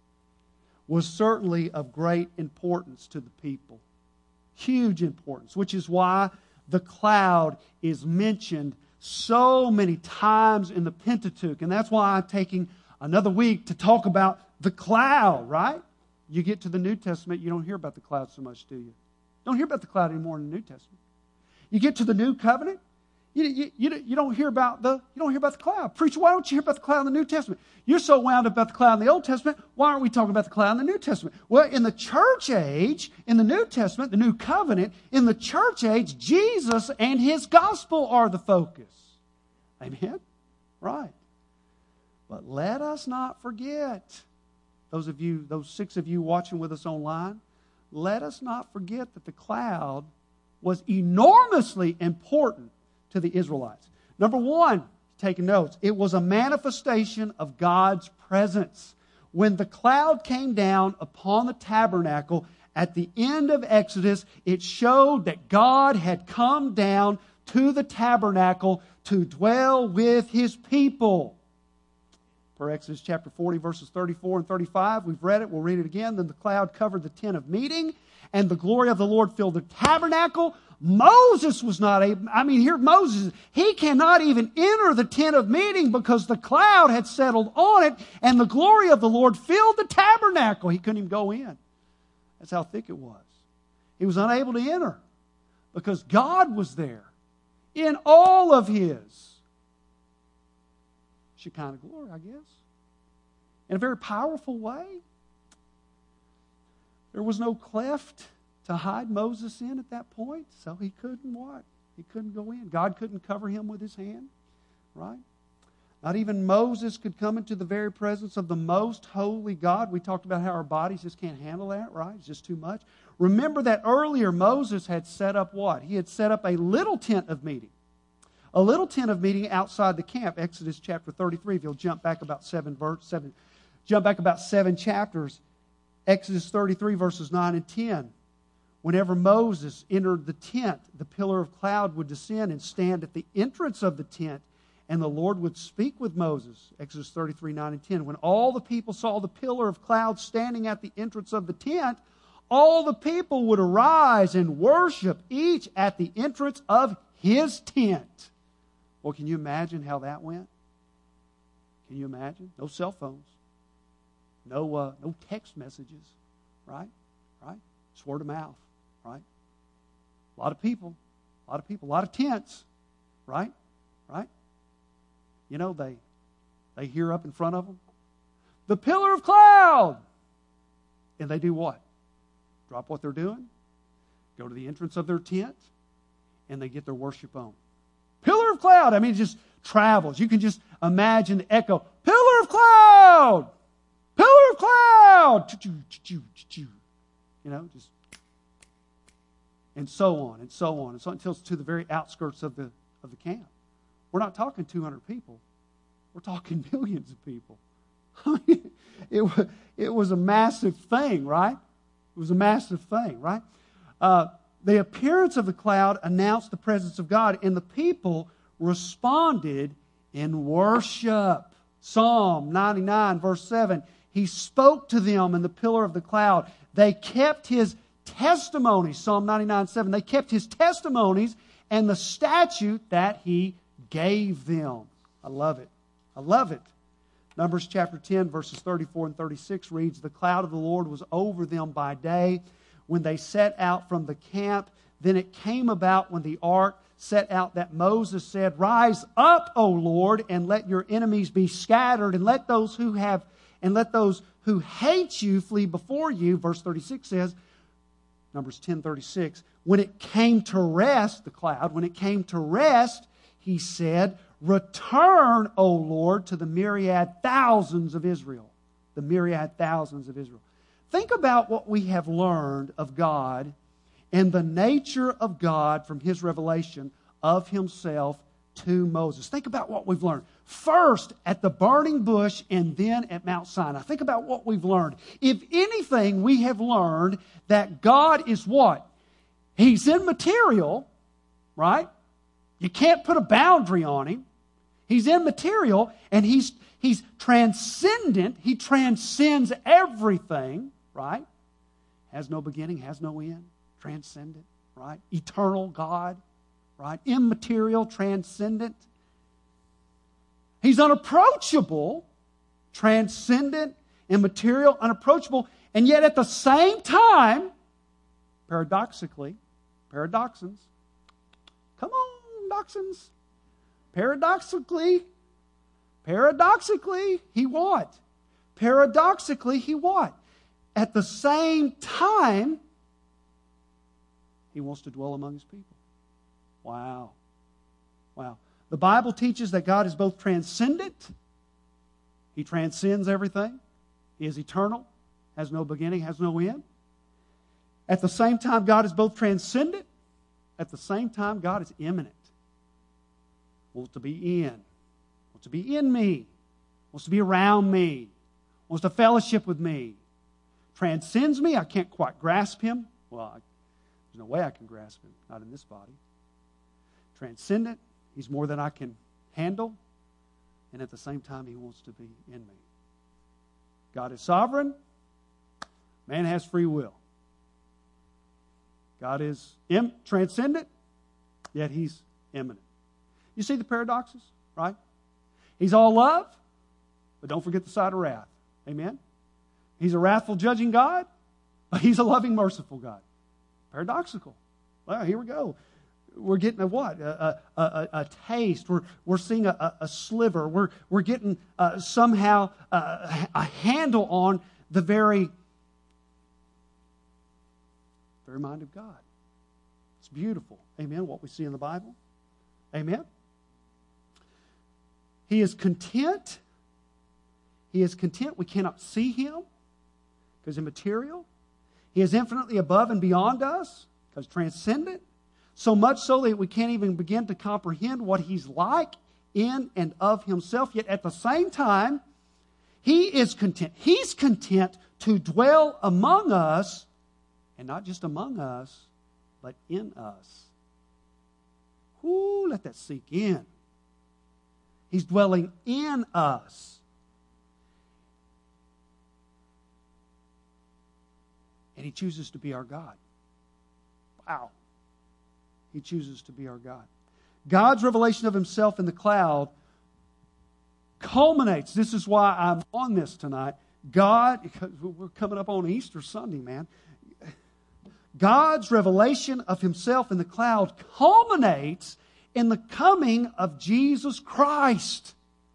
was certainly of great importance to the people. Huge importance, which is why the cloud is mentioned so many times in the Pentateuch. And that's why I'm taking another week to talk about the cloud, right? You get to the New Testament, you don't hear about the cloud so much, do you? Don't hear about the cloud anymore in the New Testament. You get to the New Covenant, You, you, you, you don't hear about the you don't hear about the cloud. Preacher, why don't you hear about the cloud in the New Testament? You're so wound up about the cloud in the Old Testament. Why aren't we talking about the cloud in the New Testament? Well, in the church age, in the New Testament, the New Covenant, in the church age, Jesus and His gospel are the focus. Amen? Right. But let us not forget, those of you, those six of you watching with us online, let us not forget that the cloud was enormously important to the Israelites. Number one, taking notes, it was a manifestation of God's presence. When the cloud came down upon the tabernacle at the end of Exodus, it showed that God had come down to the tabernacle to dwell with His people. Per Exodus chapter forty, verses thirty-four and thirty-five, we've read it, we'll read it again. Then the cloud covered the tent of meeting, and the glory of the Lord filled the tabernacle. Moses was not able, I mean, here Moses, he cannot even enter the tent of meeting because the cloud had settled on it, and the glory of the Lord filled the tabernacle. He couldn't even go in. That's how thick it was. He was unable to enter because God was there in all of His Shekinah glory, I guess, in a very powerful way. There was no cleft to hide Moses in at that point, so he couldn't what? He couldn't go in. God couldn't cover him with His hand, right? Not even Moses could come into the very presence of the most holy God. We talked about how our bodies just can't handle that, right? It's just too much. Remember that earlier Moses had set up what? He had set up a little tent of meeting. A little tent of meeting outside the camp. Exodus chapter thirty-three, if you'll jump back about seven verse seven, jump back about seven chapters. Exodus thirty-three, verses nine and ten. Whenever Moses entered the tent, the pillar of cloud would descend and stand at the entrance of the tent, and the Lord would speak with Moses. Exodus thirty-three, nine and ten. When all the people saw the pillar of cloud standing at the entrance of the tent, all the people would arise and worship, each at the entrance of his tent. Well, can you imagine how that went? Can you imagine? No cell phones. No, uh, no text messages. Right? Right? It's word of mouth. Right? A lot of people. A lot of people. A lot of tents. Right? Right? You know, they, they hear up in front of them, the pillar of cloud. And they do what? Drop what they're doing, go to the entrance of their tent, and they get their worship on. Pillar of cloud. I mean, it just travels. You can just imagine the echo. Pillar of cloud. Pillar of cloud. You know, just and so on and so on and so on until it's to the very outskirts of the of the camp. We're not talking two hundred people. We're talking millions of people. it was it was a massive thing, right? It was a massive thing, right? Uh, the appearance of the cloud announced the presence of God, and the people responded in worship. Psalm ninety-nine, verse seven, He spoke to them in the pillar of the cloud. They kept His testimonies. Psalm ninety-nine, seven, they kept His testimonies and the statute that He gave them. I love it. I love it. Numbers chapter ten, verses thirty-four and thirty-six reads, The cloud of the Lord was over them by day when they set out from the camp. Then it came about when the ark set out that Moses said, Rise up, O Lord, and let your enemies be scattered, and let those who have and let those who hate you flee before you. Verse thirty-six says, Numbers ten, thirty-six, when it came to rest, the cloud, when it came to rest, He said, Return, O Lord, to the myriad thousands of Israel. The myriad thousands of Israel. Think about what we have learned of God and the nature of God from His revelation of Himself to Moses. Think about what we've learned. First at the burning bush and then at Mount Sinai. Think about what we've learned. If anything, we have learned that God is what? He's immaterial, right? You can't put a boundary on Him. He's immaterial, and He's He's transcendent. He transcends everything, right? Has no beginning, has no end. Transcendent, right? Eternal God, right? Immaterial, transcendent. He's unapproachable, transcendent, immaterial, unapproachable, and yet at the same time, paradoxically, paradoxons, come on, doxons, Paradoxically, paradoxically, He what? Paradoxically, He what? At the same time, He wants to dwell among His people. Wow. Wow. The Bible teaches that God is both transcendent. He transcends everything. He is eternal, has no beginning, has no end. At the same time, God is both transcendent. At the same time, God is immanent. Wants to be in. Wants to be in me. Wants to be around me. Wants to fellowship with me. Transcends me. I can't quite grasp Him. Well, I, there's no way I can grasp Him. Not in this body. Transcendent. He's more than I can handle. And at the same time, He wants to be in me. God is sovereign. Man has free will. God is im- transcendent, yet He's immanent. You see the paradoxes, right? He's all love, but don't forget the side of wrath. Amen? He's a wrathful, judging God, but He's a loving, merciful God. Paradoxical. Well, here we go. We're getting a what? A, a, a, a taste. We're, we're seeing a, a sliver. We're, we're getting uh, somehow uh, a handle on the very, very mind of God. It's beautiful. Amen. What we see in the Bible. Amen. He is content. He is content. We cannot see Him because He's immaterial. He is infinitely above and beyond us because transcendent. So much so that we can't even begin to comprehend what He's like in and of Himself. Yet at the same time, He is content. He's content to dwell among us, and not just among us, but in us. Ooh, let that sink in. He's dwelling in us. And He chooses to be our God. Wow. He chooses to be our God. God's revelation of Himself in the cloud culminates. This is why I'm on this tonight. God, because we're coming up on Easter Sunday, man. God's revelation of Himself in the cloud culminates in the coming of Jesus Christ.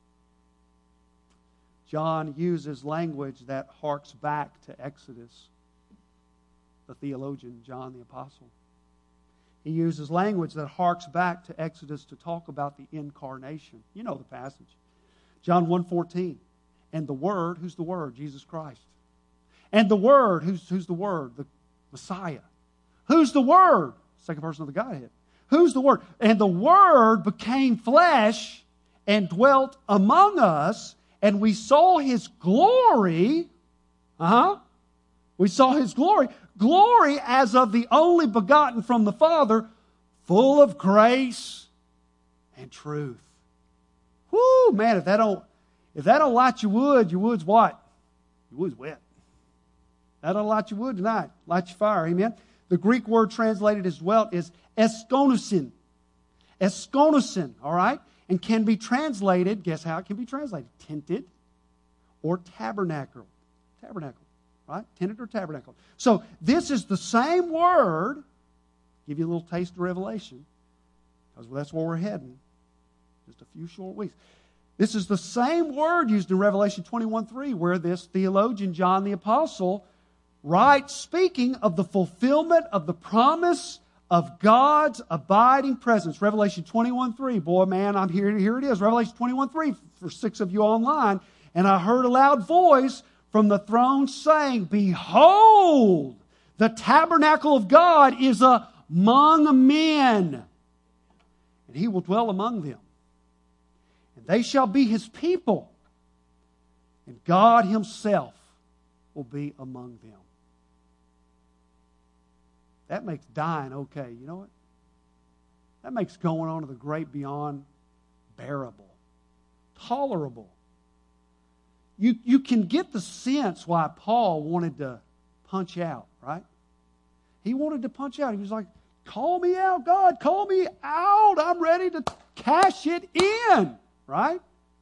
John uses language that harks back to Exodus. The theologian, John the Apostle. He uses language that harks back to Exodus to talk about the incarnation. You know the passage. John one fourteen. And the Word, who's the Word? Jesus Christ. And the Word, who's, who's the Word? The Messiah. Who's the Word? Second person of the Godhead. Who's the Word? And the Word became flesh and dwelt among us, and we saw His glory. Uh-huh. We saw His glory. Glory as of the only begotten from the Father, full of grace and truth. Whoo, man, if that don't, if that don't light your wood, your wood's what? Your wood's wet. That don't light your wood tonight. Light your fire, amen? The Greek word translated as dwelt is eskonusin. Eskonusin, all right? And can be translated, guess how it can be translated? Tented or tabernacle. Tabernacle. Right? Tented or tabernacle. So this is the same word. Give you a little taste of Revelation. Because that's where we're heading. Just a few short weeks. This is the same word used in Revelation twenty-one three, where this theologian, John the Apostle, writes speaking of the fulfillment of the promise of God's abiding presence. Revelation twenty-one three. Boy, man, I'm here. Here it is. Revelation twenty-one three for six of you online. And I heard a loud voice from the throne saying, Behold, the tabernacle of God is among men, and He will dwell among them. And they shall be His people, and God Himself will be among them. That makes dying okay. You know what? That makes going on to the great beyond bearable, tolerable. You, you can get the sense why Paul wanted to punch out, right? He wanted to punch out. He was like, call me out, God. Call me out. I'm ready to cash it in, right?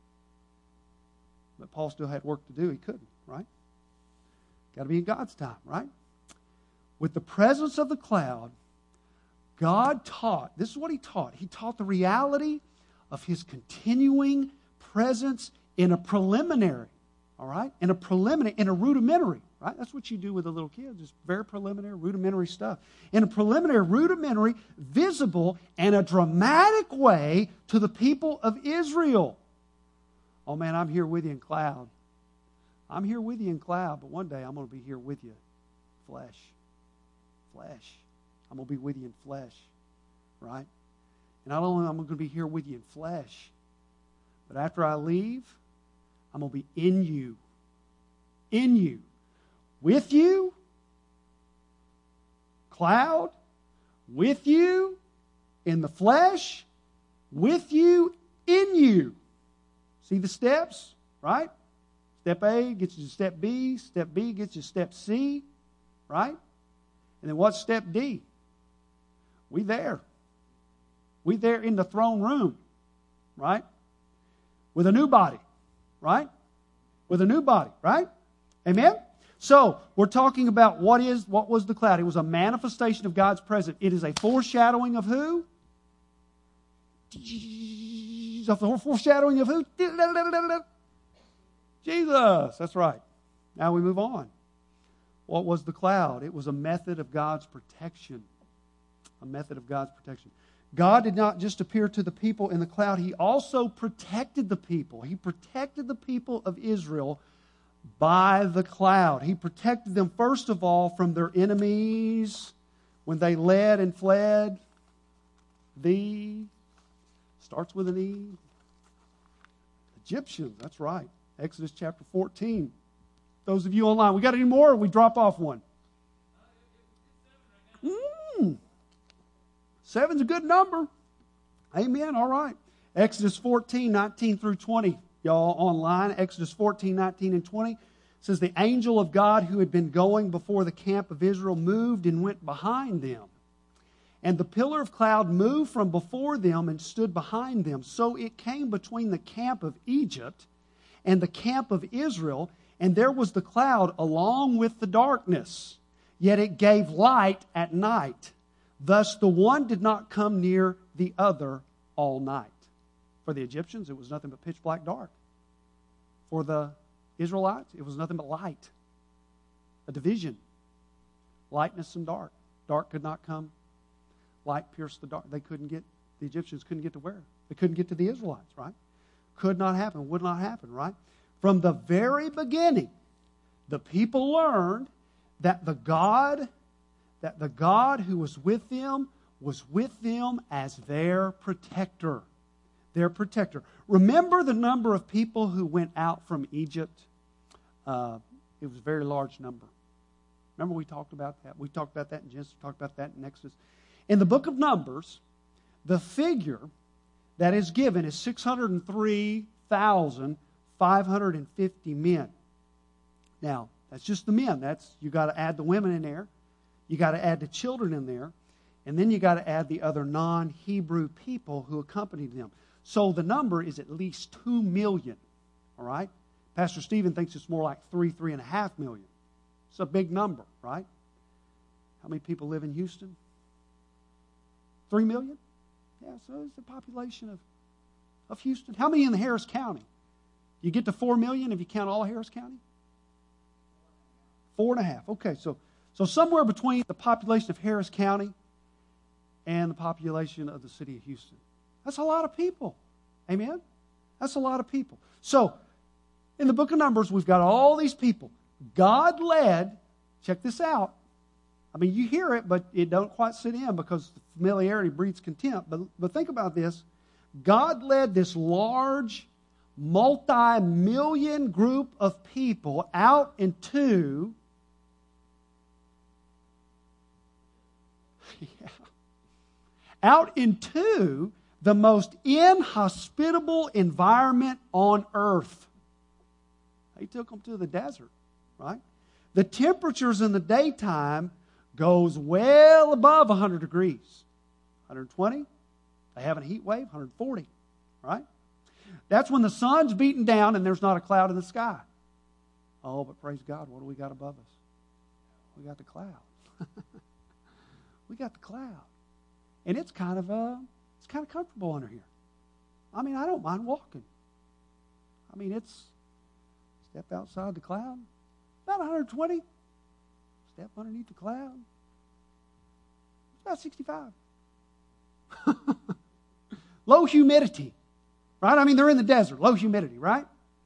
But Paul still had work to do. He couldn't, right? Got to be in God's time, right? With the presence of the cloud, God taught. This is what He taught. He taught the reality of His continuing presence in a preliminary, all right? In a preliminary, in a rudimentary, right? That's what you do with the little kids, just very preliminary, rudimentary stuff. In a preliminary, rudimentary, visible, and a dramatic way to the people of Israel. Oh man, I'm here with you in cloud. I'm here with you in cloud, but one day I'm going to be here with you, flesh. Flesh. I'm going to be with you in flesh, right? And not only am I going to be here with you in flesh, but after I leave, I'm going to be in you. In you. With you. Cloud. With you. In the flesh. With you. In you. See the steps, right? Step A gets you to step B. Step B gets you to step C, right? And then what's step D? We there. We there in the throne room, right? With a new body, right? With a new body, right? Amen? So, we're talking about what is, what was the cloud? It was a manifestation of God's presence. It is a foreshadowing of who? A foreshadowing of who? Jesus. That's right. Now we move on. What was the cloud? It was a method of God's protection. A method of God's protection. God did not just appear to the people in the cloud. He also protected the people. He protected the people of Israel by the cloud. He protected them, first of all, from their enemies when they led and fled. The, starts with an E. Egyptians, that's right. Exodus chapter fourteen. Those of you online, we got any more or we drop off one? Mm. Seven's a good number. Amen. All right. Exodus fourteen, nineteen through twenty. Y'all online, Exodus fourteen, nineteen and twenty. It says, the angel of God who had been going before the camp of Israel moved and went behind them. And the pillar of cloud moved from before them and stood behind them. So it came between the camp of Egypt and the camp of Israel, and there was the cloud along with the darkness. Yet it gave light at night. Thus the one did not come near the other all night. For the Egyptians, it was nothing but pitch black dark. For the Israelites, it was nothing but light. A division. Lightness and dark. Dark could not come. Light pierced the dark. They couldn't get, the Egyptians couldn't get to where? They couldn't get to the Israelites, right? Could not happen, would not happen, right? From the very beginning, the people learned that the God, that the God who was with them was with them as their protector. Their protector. Remember the number of people who went out from Egypt? Uh, it was a very large number. Remember we talked about that? We talked about that in Genesis, we talked about that in Exodus. In the book of Numbers, the figure that is given is six hundred three thousand five hundred fifty men. Now, that's just the men. That's, you got to add the women in there. You got to add the children in there. And then you got to add the other non-Hebrew people who accompanied them. So the number is at least two million. All right? Pastor Stephen thinks it's more like three, three and a half million. It's a big number, right? How many people live in Houston? Three million? Yeah, so it's the population of, of Houston. How many in the Harris County? You get to four million if you count all of Harris County? Four and a half. Okay, so, so somewhere between the population of Harris County and the population of the city of Houston. That's a lot of people. Amen? That's a lot of people. So, in the book of Numbers, we've got all these people. God led, check this out. I mean, you hear it, but it don't quite sit in because familiarity breeds contempt. But, but think about this. God led this large, multi-million group of people out into yeah, out into the most inhospitable environment on earth. He took them to the desert, right? The temperatures in the daytime goes well above one hundred degrees. one hundred twenty. They have a heat wave, one hundred forty, right? That's when the sun's beating down and there's not a cloud in the sky. Oh, but praise God, what do we got above us? We got the cloud. We got the cloud. And it's kind of uh, it's kind of comfortable under here. I mean, I don't mind walking. I mean, it's step outside the cloud, about one hundred twenty. Step underneath the cloud, it's about sixty-five. Low humidity, right? I mean, they're in the desert, low humidity, right?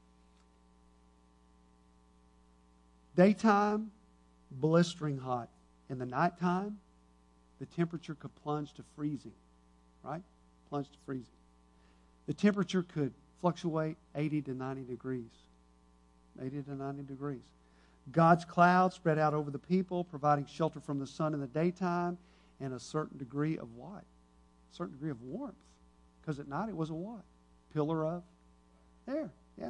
Daytime, blistering hot. In the nighttime, the temperature could plunge to freezing, right? Plunge to freezing. The temperature could fluctuate eighty to ninety degrees. eighty to ninety degrees. God's cloud spread out over the people, providing shelter from the sun in the daytime and a certain degree of what? A certain degree of warmth. Because at night it was a what? Pillar of air. Yeah.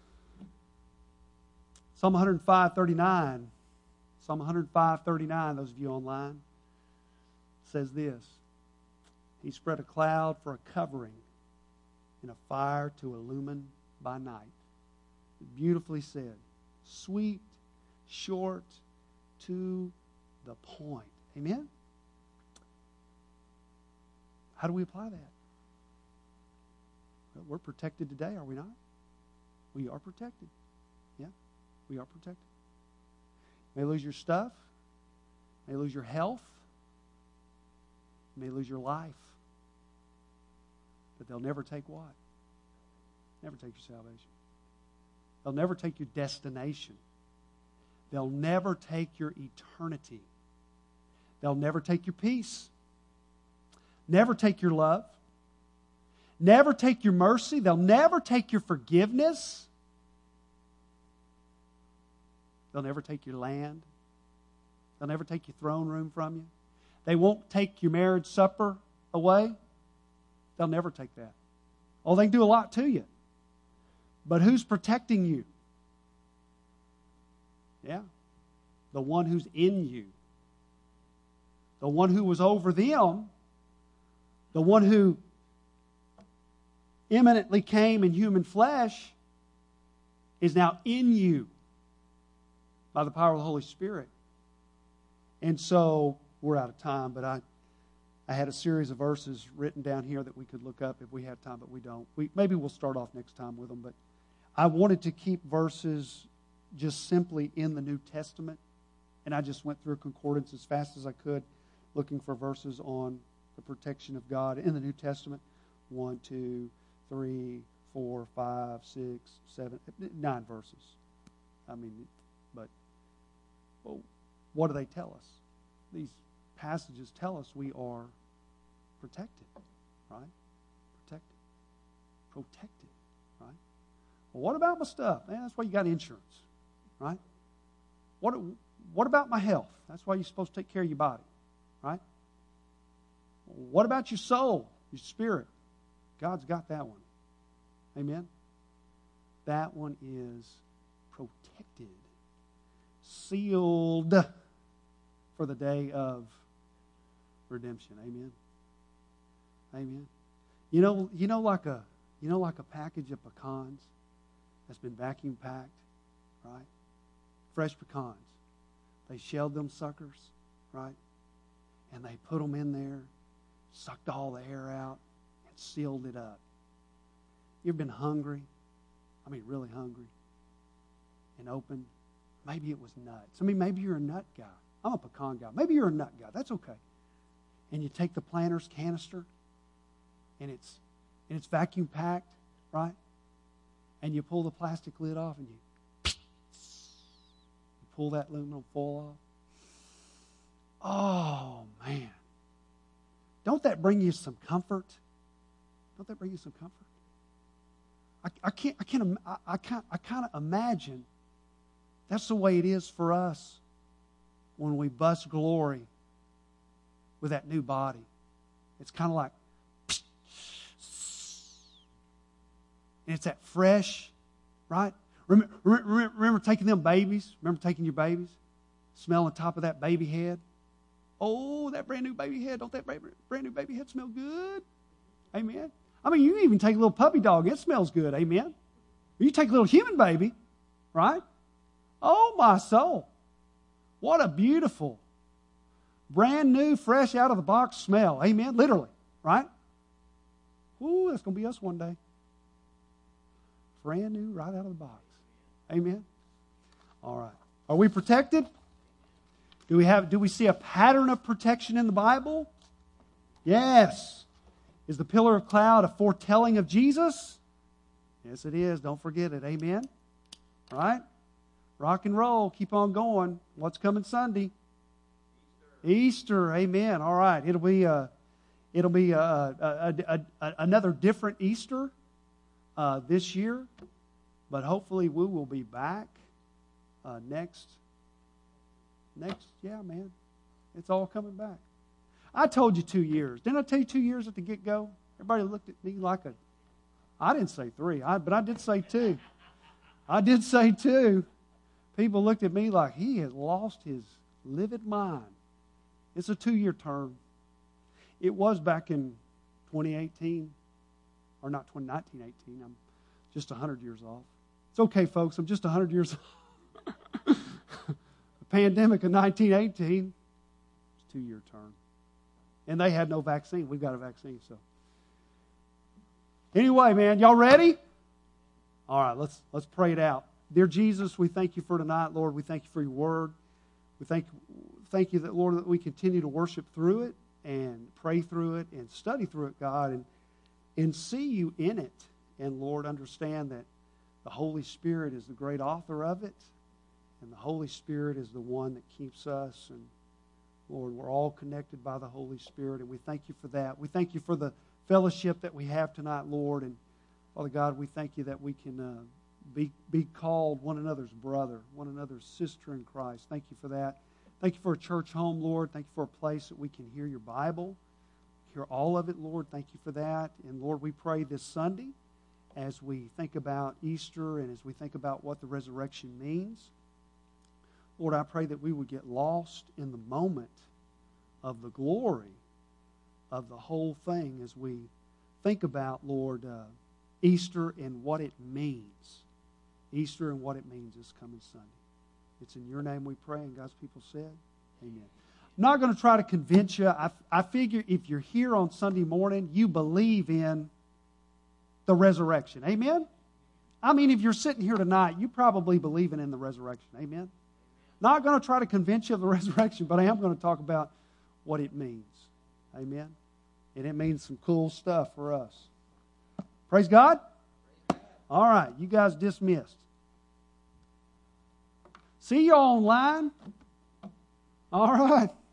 Psalm one oh five, thirty-nine. Psalm one oh five, thirty-nine, those of you online, says this. He spread a cloud for a covering and a fire to illumine by night. Beautifully said. Sweet, short, to the point. Amen? How do we apply that? Well, we're protected today, are we not? We are protected. Yeah, we are protected. You may lose your stuff. You may lose your health. You may lose your life. But they'll never take what? Never take your salvation. They'll never take your destination. They'll never take your eternity. They'll never take your peace. Never take your love. Never take your mercy. They'll never take your forgiveness. They'll never take your land. They'll never take your throne room from you. They won't take your marriage supper away. They'll never take that. Oh, they can do a lot to you. But who's protecting you? Yeah. The one who's in you. The one who was over them. The one who imminently came in human flesh is now in you by the power of the Holy Spirit. And so, we're out of time, but I, I had a series of verses written down here that we could look up if we have time, but we don't. We, maybe we'll start off next time with them, but I wanted to keep verses just simply in the New Testament, and I just went through a concordance as fast as I could, looking for verses on the protection of God in the New Testament. One, two, three, four, five, six, seven, nine verses. I mean, but well, what do they tell us? These passages tell us we are protected, right? Protected. Protected, right? Well, what about my stuff? Man, that's why you got insurance, right? What, what about my health? That's why you're supposed to take care of your body, right? What about your soul, your spirit? God's got that one. Amen? That one is protected, sealed for the day of redemption. Amen? Amen? You know, you know like a you know like a package of pecans that's been vacuum packed, right? Fresh pecans. They shelled them suckers, right? And they put them in there, sucked all the air out, and sealed it up. You ever been hungry? I mean, really hungry? And opened? Maybe it was nuts. I mean, maybe you're a nut guy. I'm a pecan guy. Maybe you're a nut guy. That's okay. And you take the Planters canister, and it's and it's vacuum packed, right? And you pull the plastic lid off, and you, you pull that aluminum foil off. Oh man! Don't that bring you some comfort? Don't that bring you some comfort? I, I can't. I can't. I, I can't. I kind of imagine that's the way it is for us when we bust glory with that new body. It's kind of like, and it's that fresh, right? Remember, remember, remember taking them babies? Remember taking your babies? Smelling the top of that baby head? Oh, that brand new baby head. Don't that brand new baby head smell good? Amen. I mean, you even take a little puppy dog. It smells good. Amen. You take a little human baby, right? Oh, my soul. What a beautiful, brand new, fresh out of the box smell. Amen. Literally, right? Ooh, that's going to be us one day. Brand new, right out of the box. Amen. All right. Are we protected? Do we have? Do we see a pattern of protection in the Bible? Yes. Is the pillar of cloud a foretelling of Jesus? Yes, it is. Don't forget it. Amen. All right. Rock and roll. Keep on going. What's coming Sunday? Easter. Easter. Amen. All right. It'll be a, it'll be a, a, a, a, another different Easter uh, this year, but hopefully we will be back uh, next. Next, yeah, man. It's all coming back. I told you two years. Didn't I tell you two years at the get-go? Everybody looked at me like a... I didn't say three, I, but I did say two. I did say two. People looked at me like he has lost his livid mind. It's a two-year term. It was back in twenty eighteen, or not nineteen eighteen. I'm just one hundred years off. It's okay, folks. I'm just one hundred years off. The pandemic of nineteen eighteen, it's a two-year term. And they had no vaccine. We've got a vaccine, so. Anyway, man, y'all ready? All right, let's let's pray it out. Dear Jesus, we thank you for tonight, Lord. We thank you for your word. We thank thank you that, Lord, that we continue to worship through it and pray through it and study through it, God, and, and see you in it. And, Lord, understand that the Holy Spirit is the great author of it, and the Holy Spirit is the one that keeps us. And, Lord, we're all connected by the Holy Spirit, and we thank you for that. We thank you for the fellowship that we have tonight, Lord. And, Father God, we thank you that we can uh, be, be called one another's brother, one another's sister in Christ. Thank you for that. Thank you for a church home, Lord. Thank you for a place that we can hear your Bible, hear all of it, Lord. Thank you for that. And, Lord, we pray this Sunday as we think about Easter and as we think about what the resurrection means. Lord, I pray that we would get lost in the moment of the glory of the whole thing as we think about, Lord, uh, Easter and what it means. Easter and what it means this coming Sunday. It's in your name we pray, and God's people said, amen. I'm not going to try to convince you. I, I figure if you're here on Sunday morning, you believe in the resurrection. Amen? I mean, if you're sitting here tonight, you probably believing in the resurrection. Amen? Not going to try to convince you of the resurrection, but I am going to talk about what it means. Amen? And it means some cool stuff for us. Praise God? All right, you guys dismissed. See you online. All right.